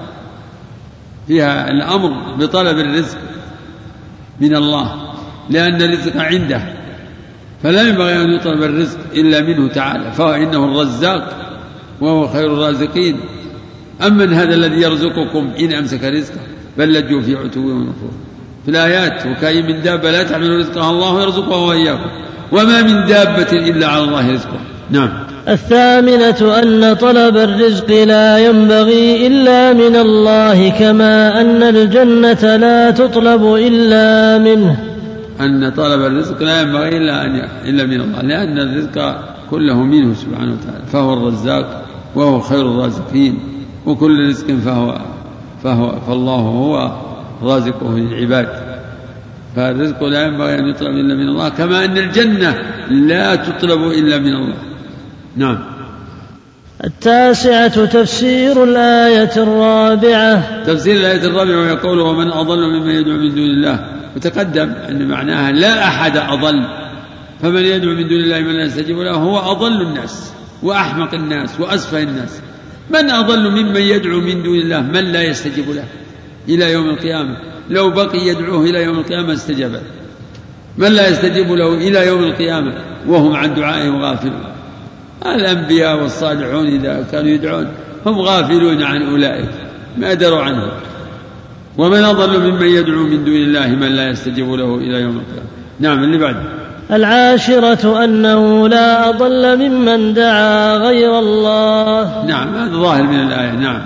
S2: فيها الأمر بطلب الرزق من الله، لأن الرزق عنده، فلا ينبغي أن يطلب الرزق إلا منه تعالى، فإنه الرزاق وهو خير الرازقين. أمن هذا الذي يرزقكم إن أمسك رزقه بل لجوا في عتو ونفور. في الآيات: وكأي من دابة لا تحمل رزقها الله يرزقها وإياكم وما من دابة إلا على الله رزقها. نعم.
S1: الثامنة أن طلب الرزق لا ينبغي إلا من الله، كما أن الجنة لا تطلب إلا منه.
S2: أن طلب الرزق لا ينبغي إلا من الله، لأن الرزق كله منه سبحانه وتعالى، فهو الرزاق وهو خير الرازقين، وكل رزق فالله هو رازقه للعباد، فالرزق لا ينبغي أن يطلب إلا من الله، كما أن الجنة لا تطلب إلا من الله. نعم.
S1: التاسعة تفسير الآية الرابعة.
S2: تفسير الآية الرابعة ويقول: ومن أضل ممن يدعو من دون الله. وتقدم أن معناها لا أحد أضل، فمن يدعو من دون الله من لا يستجيب له هو أضل الناس وأحمق الناس وأسفه الناس. من أضل ممن يدعو من دون الله من لا يستجيب له إلى يوم القيامة؟ لو بقي يدعوه إلى يوم القيامة استجاب له. من لا يستجيب له إلى يوم القيامة وهم عن دعائهم غافلون. الأنبياء والصالحون إذا كانوا يدعون هم غافلون عن أولئك، ما دروا عنه. ومن أضل ممن يدعو من دون الله من لا يستجيب له إلى يوم القيامة. نعم. اللي بعد.
S1: العاشرة أنه لا أضل ممن دعا غير الله.
S2: نعم، هذا ظاهر من الآية. نعم.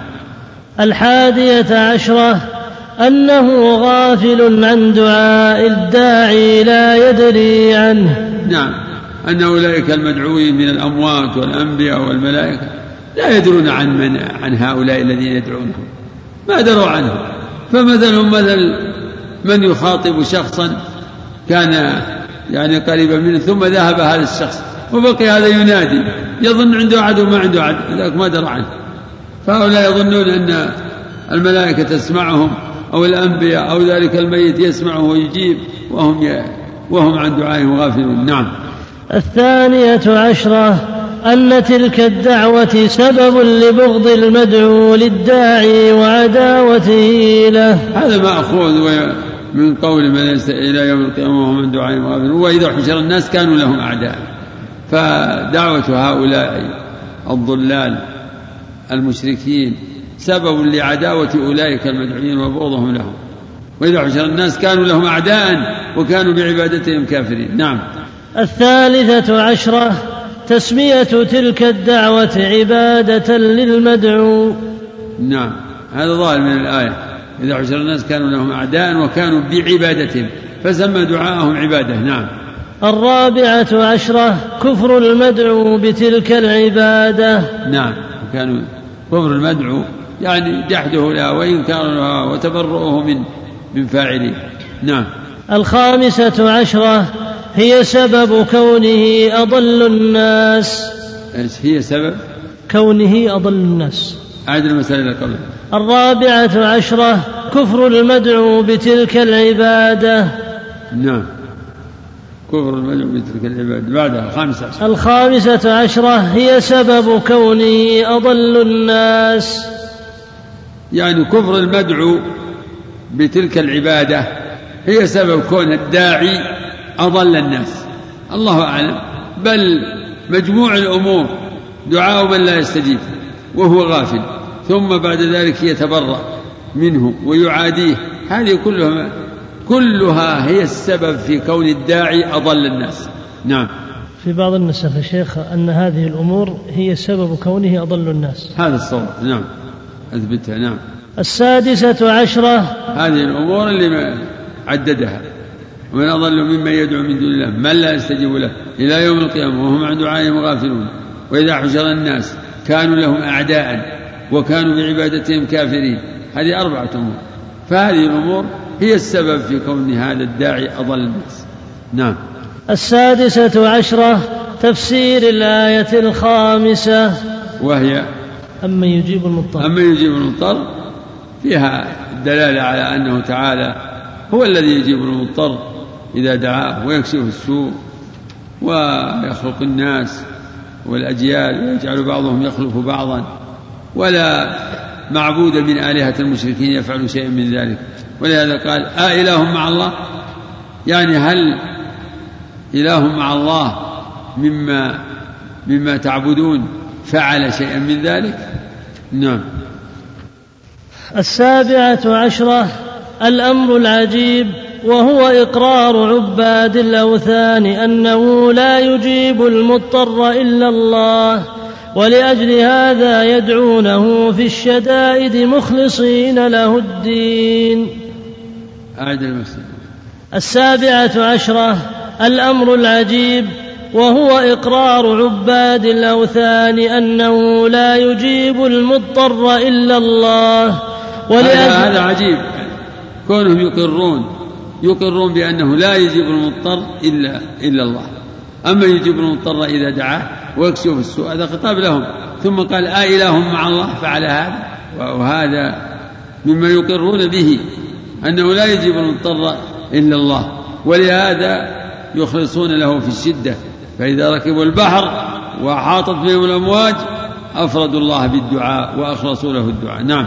S1: 11 أنه غافل عن دعاء الداعي لا يدري عنه.
S2: نعم، أن أولئك المدعوين من الأموات والأنبياء والملائكة لا يدرون عن هؤلاء الذين يدعونهم، ما دروا عنه. فمثلهم مثل من يخاطب شخصا كان يعني قريبا منه، ثم ذهب هذا الشخص وبقي هذا ينادي، يظن عنده أحد وما عنده أحد، ذاك ما درى عنه. فهؤلاء يظنون أن الملائكة تسمعهم
S4: أو الأنبياء أو ذلك الميت يسمعه ويجيب وهم عن دعائهم غافلون. نعم.
S1: 12 أن تلك الدعوة سبب لبغض المدعو للداعي وعداوته له.
S4: هذا مأخوذ من قول من إلى يوم القيامة وهم عن دعائهم غافلون. وإذا حشر الناس كانوا لهم أعداء. فدعوة هؤلاء الضلال المشركين سبب لعداوة أولئك المدعوين وبغضهم لهم. وإذا حشر الناس كانوا لهم أعداء وكانوا بعبادتهم كافرين. نعم.
S1: 13 تسمية تلك الدعوة عبادة للمدعو.
S4: نعم، هذا ظاهر من الآية. إذا حشر الناس كانوا لهم أعداء وكانوا بعبادتهم فسمى دعاءهم عبادة. نعم.
S1: 14 كفر المدعو بتلك العبادة.
S4: نعم، كانوا كفر المدعو يعني جحده لها وإنكارها وتبرؤه من فاعله. نعم.
S1: 15 هي سبب كونه أضل الناس.
S4: هي سبب
S1: كونه أضل الناس.
S4: أعد المسألة قبل.
S1: 14 كفر المدعو بتلك العبادة.
S4: نعم، كفر المدعو بتلك العبادة. بعدها
S1: 15 هي سبب كونه أضل الناس.
S4: يعني كفر المدعو بتلك العبادة هي سبب كون الداعي أضل الناس. الله أعلم. بل مجموع الأمور دعاء من لا يستجيب وهو غافل ثم بعد ذلك يتبرأ منه ويعاديه، هذه كلها هي السبب في كون الداعي أضل الناس. نعم.
S1: في بعض النسخ يا شيخ أن هذه الأمور هي سبب كونه أضل الناس.
S4: هذا الصواب. نعم، أثبتها. نعم.
S1: 16
S4: هذه الأمور اللي عددها. ومن أضل ممن يدعو من دون الله من لا يستجيب له إلى يوم القيامة وهم عن دعائهم غافلون. وإذا حشر الناس كانوا لهم أعداء وكانوا بعبادتهم كافرين. هذه 4 أمور. فهذه الأمور هي السبب في كون هذا الداعي أضل الناس. نعم.
S1: 16 تفسير الآية 5
S4: وهي
S1: أما يجيب المضطر.
S4: أما يجيب المضطر فيها الدلالة على أنه تعالى هو الذي يجيب المضطر إذا دعاه ويكشف السوء ويخلق الناس والأجيال ويجعل بعضهم يخلف بعضا، ولا معبود من آلهة المشركين يفعل شيئا من ذلك. ولهذا قال إله مع الله، يعني هل إله مع الله مما تعبدون فعل شيئا من ذلك؟ نعم.
S1: 17 الأمر العجيب وهو إقرار عباد الأوثان أنه لا يجيب المضطر إلا الله، ولأجل هذا يدعونه في الشدائد مخلصين له الدين. 17 الأمر العجيب وهو إقرار عباد الأوثان أنه لا يجيب المضطر إلا الله.
S4: هذا عجيب كونهم يقرون بأنه لا يجيب المضطر إلا الله. أما يجيب المضطر إذا دعاه ويكشف السوء هذا خطاب لهم. ثم قال إله مع الله فعل هذا، وهذا مما يقرون به أنه لا يجيب المضطر إلا الله، ولهذا يخلصون له في الشدة. فإذا ركبوا البحر وحاطت بهم الأمواج أفردوا الله بالدعاء وأخلصوا له الدعاء. نعم.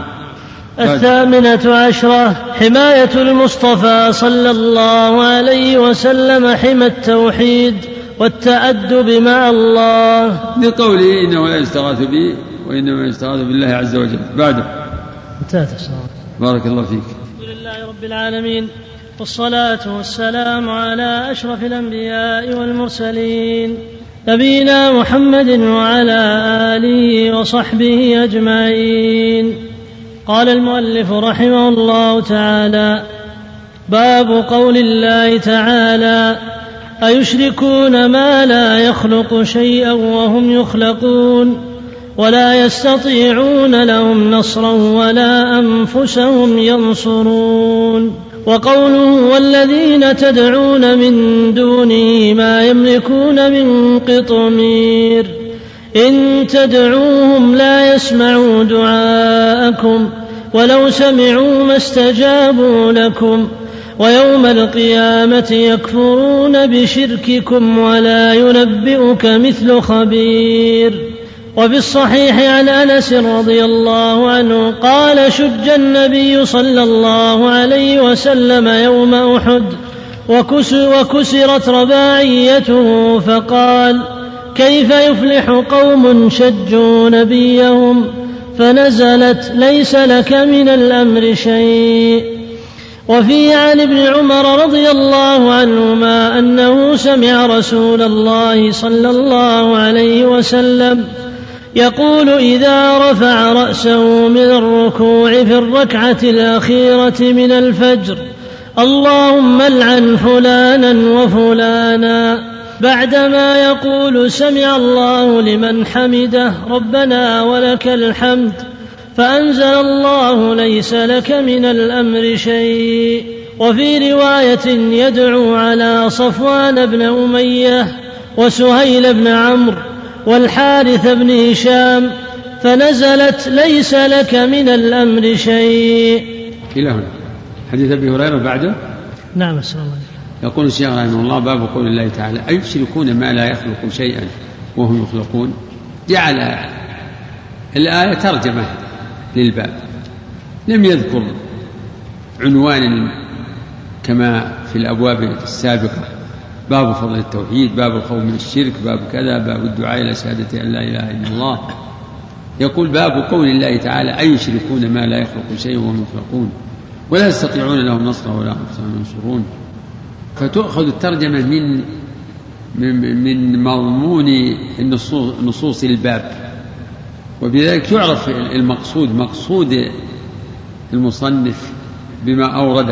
S1: 18 حماية المصطفى صلى الله عليه وسلم حمى التوحيد والتأدب مع الله،
S4: لقوله إنه لا يستغاث به وإنما يستغاث بالله عز وجل. بعده بارك الله فيك.
S1: الحمد لله رب العالمين، والصلاة والسلام على أشرف الأنبياء والمرسلين نبينا محمد وعلى آله وصحبه أجمعين. قال المؤلف رحمه الله تعالى: باب قول الله تعالى: أيشركون ما لا يخلق شيئا وهم يخلقون ولا يستطيعون لهم نصرا ولا أنفسهم ينصرون. وقوله: والذين تدعون من دونه ما يملكون من قطمير إن تدعوهم لا يسمعوا دعاءكم ولو سمعوا ما استجابوا لكم ويوم القيامة يكفرون بشرككم ولا ينبئك مثل خبير. وفي الصحيح عن أنس رضي الله عنه قال شج النبي صلى الله عليه وسلم يوم أحد وكسرت رباعيته فقال كيف يفلح قوم شجوا نبيهم فنزلت ليس لك من الأمر شيء. وفي عن ابن عمر رضي الله عنهما أنه سمع رسول الله صلى الله عليه وسلم يقول إذا رفع رأسه من الركوع في الركعة الأخيرة من الفجر اللهم العن فلانا وفلانا بعدما يقول سمع الله لمن حمده ربنا ولك الحمد فأنزل الله ليس لك من الأمر شيء. وفي رواية يدعو على صفوان بن أمية وسهيل بن عمرو والحارث بن هشام فنزلت ليس لك من الأمر شيء.
S4: إلى هنا حديث أبي هريرة بعده.
S1: نعم السلام عليكم.
S4: يقول الشيخ رحمه الله باب قول الله تعالى أيشركون ما لا يخلق شيئا وهم يخلقون. جعل الآية ترجمة للباب، لم يذكر عنوانا كما في الأبواب السابقة باب فضل التوحيد، باب الخوف من الشرك، باب كذا، باب الدعاء إلى شهادة أن لا إله إلا الله. يقول باب قول الله تعالى أيشركون ما لا يخلق شيئا وهم يخلقون ولا يستطيعون لهم نصرا ولا أنفسهم ينصرون. فتؤخذ الترجمة من مضمون نصوص الباب، وبذلك يعرف المقصود، مقصود المصنف بما أورده،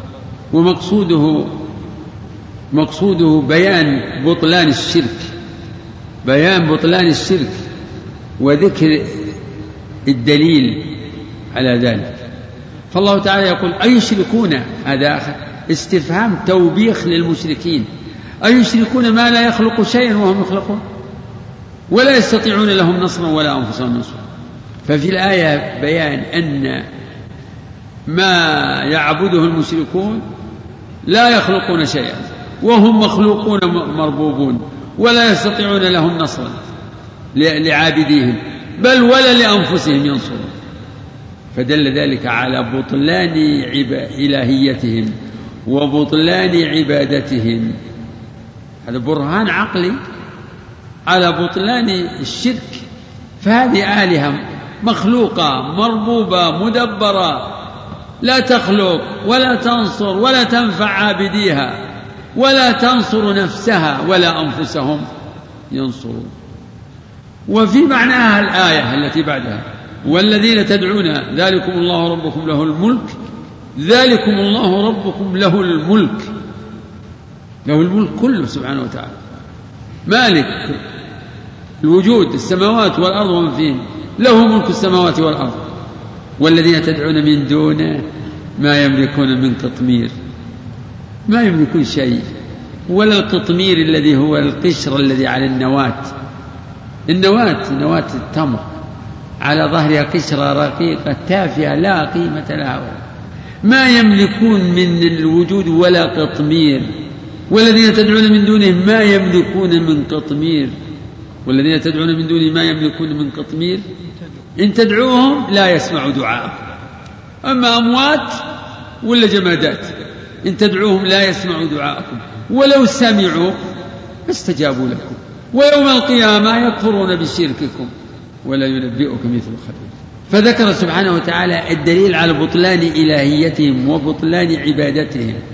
S4: ومقصوده بيان بطلان الشرك، بيان بطلان الشرك وذكر الدليل على ذلك. فالله تعالى يقول أيشركون، هذا استفهام توبيخ للمشركين، أيشركون ما لا يخلق شيئا وهم يخلقون ولا يستطيعون لهم نصرا ولا أنفسهم ينصرون. ففي الآية بيان أن ما يعبده المشركون لا يخلقون شيئا وهم مخلوقون مربوبون ولا يستطيعون لهم نصرا لعابديهم بل ولا لأنفسهم ينصرون. فدل ذلك على بطلان إلهيتهم وبطلان عبادتهم. هذا برهان عقلي على بطلان الشرك. فهذه آلهة مخلوقة مربوبة مدبرة لا تخلق ولا تنصر ولا تنفع عابديها ولا تنصر نفسها ولا أنفسهم ينصرون. وفي معناها الآية التي بعدها والذين تدعون ذلكم الله ربكم له الملك، ذلكم الله ربكم له الملك، له الملك كله سبحانه وتعالى، مالك الوجود السماوات والأرض ومن فيهن، له ملك السماوات والأرض. والذين تدعون من دونه ما يملكون من قطمير، ما يملكون شيء، ولا القطمير الذي هو القشر الذي على نواة التمر على ظهرها قشرة رقيقة تافهة لا قيمة لها، ما يملكون من الوجود ولا قطمير. والذين تدعون من دونه ما يملكون من قطمير، والذين تدعون من دونه ما يملكون من قطمير إن تدعوهم لا يسمعوا دعاءكم، أما أموات ولا جمادات إن تدعوهم لا يسمعوا دعاءكم ولو سمعوا استجابوا لكم ويوم القيامة يكفرون بشرككم ولا ينبئك مثل خبير. فذكر سبحانه وتعالى الدليل على بطلان إلهيتهم وبطلان عبادتهم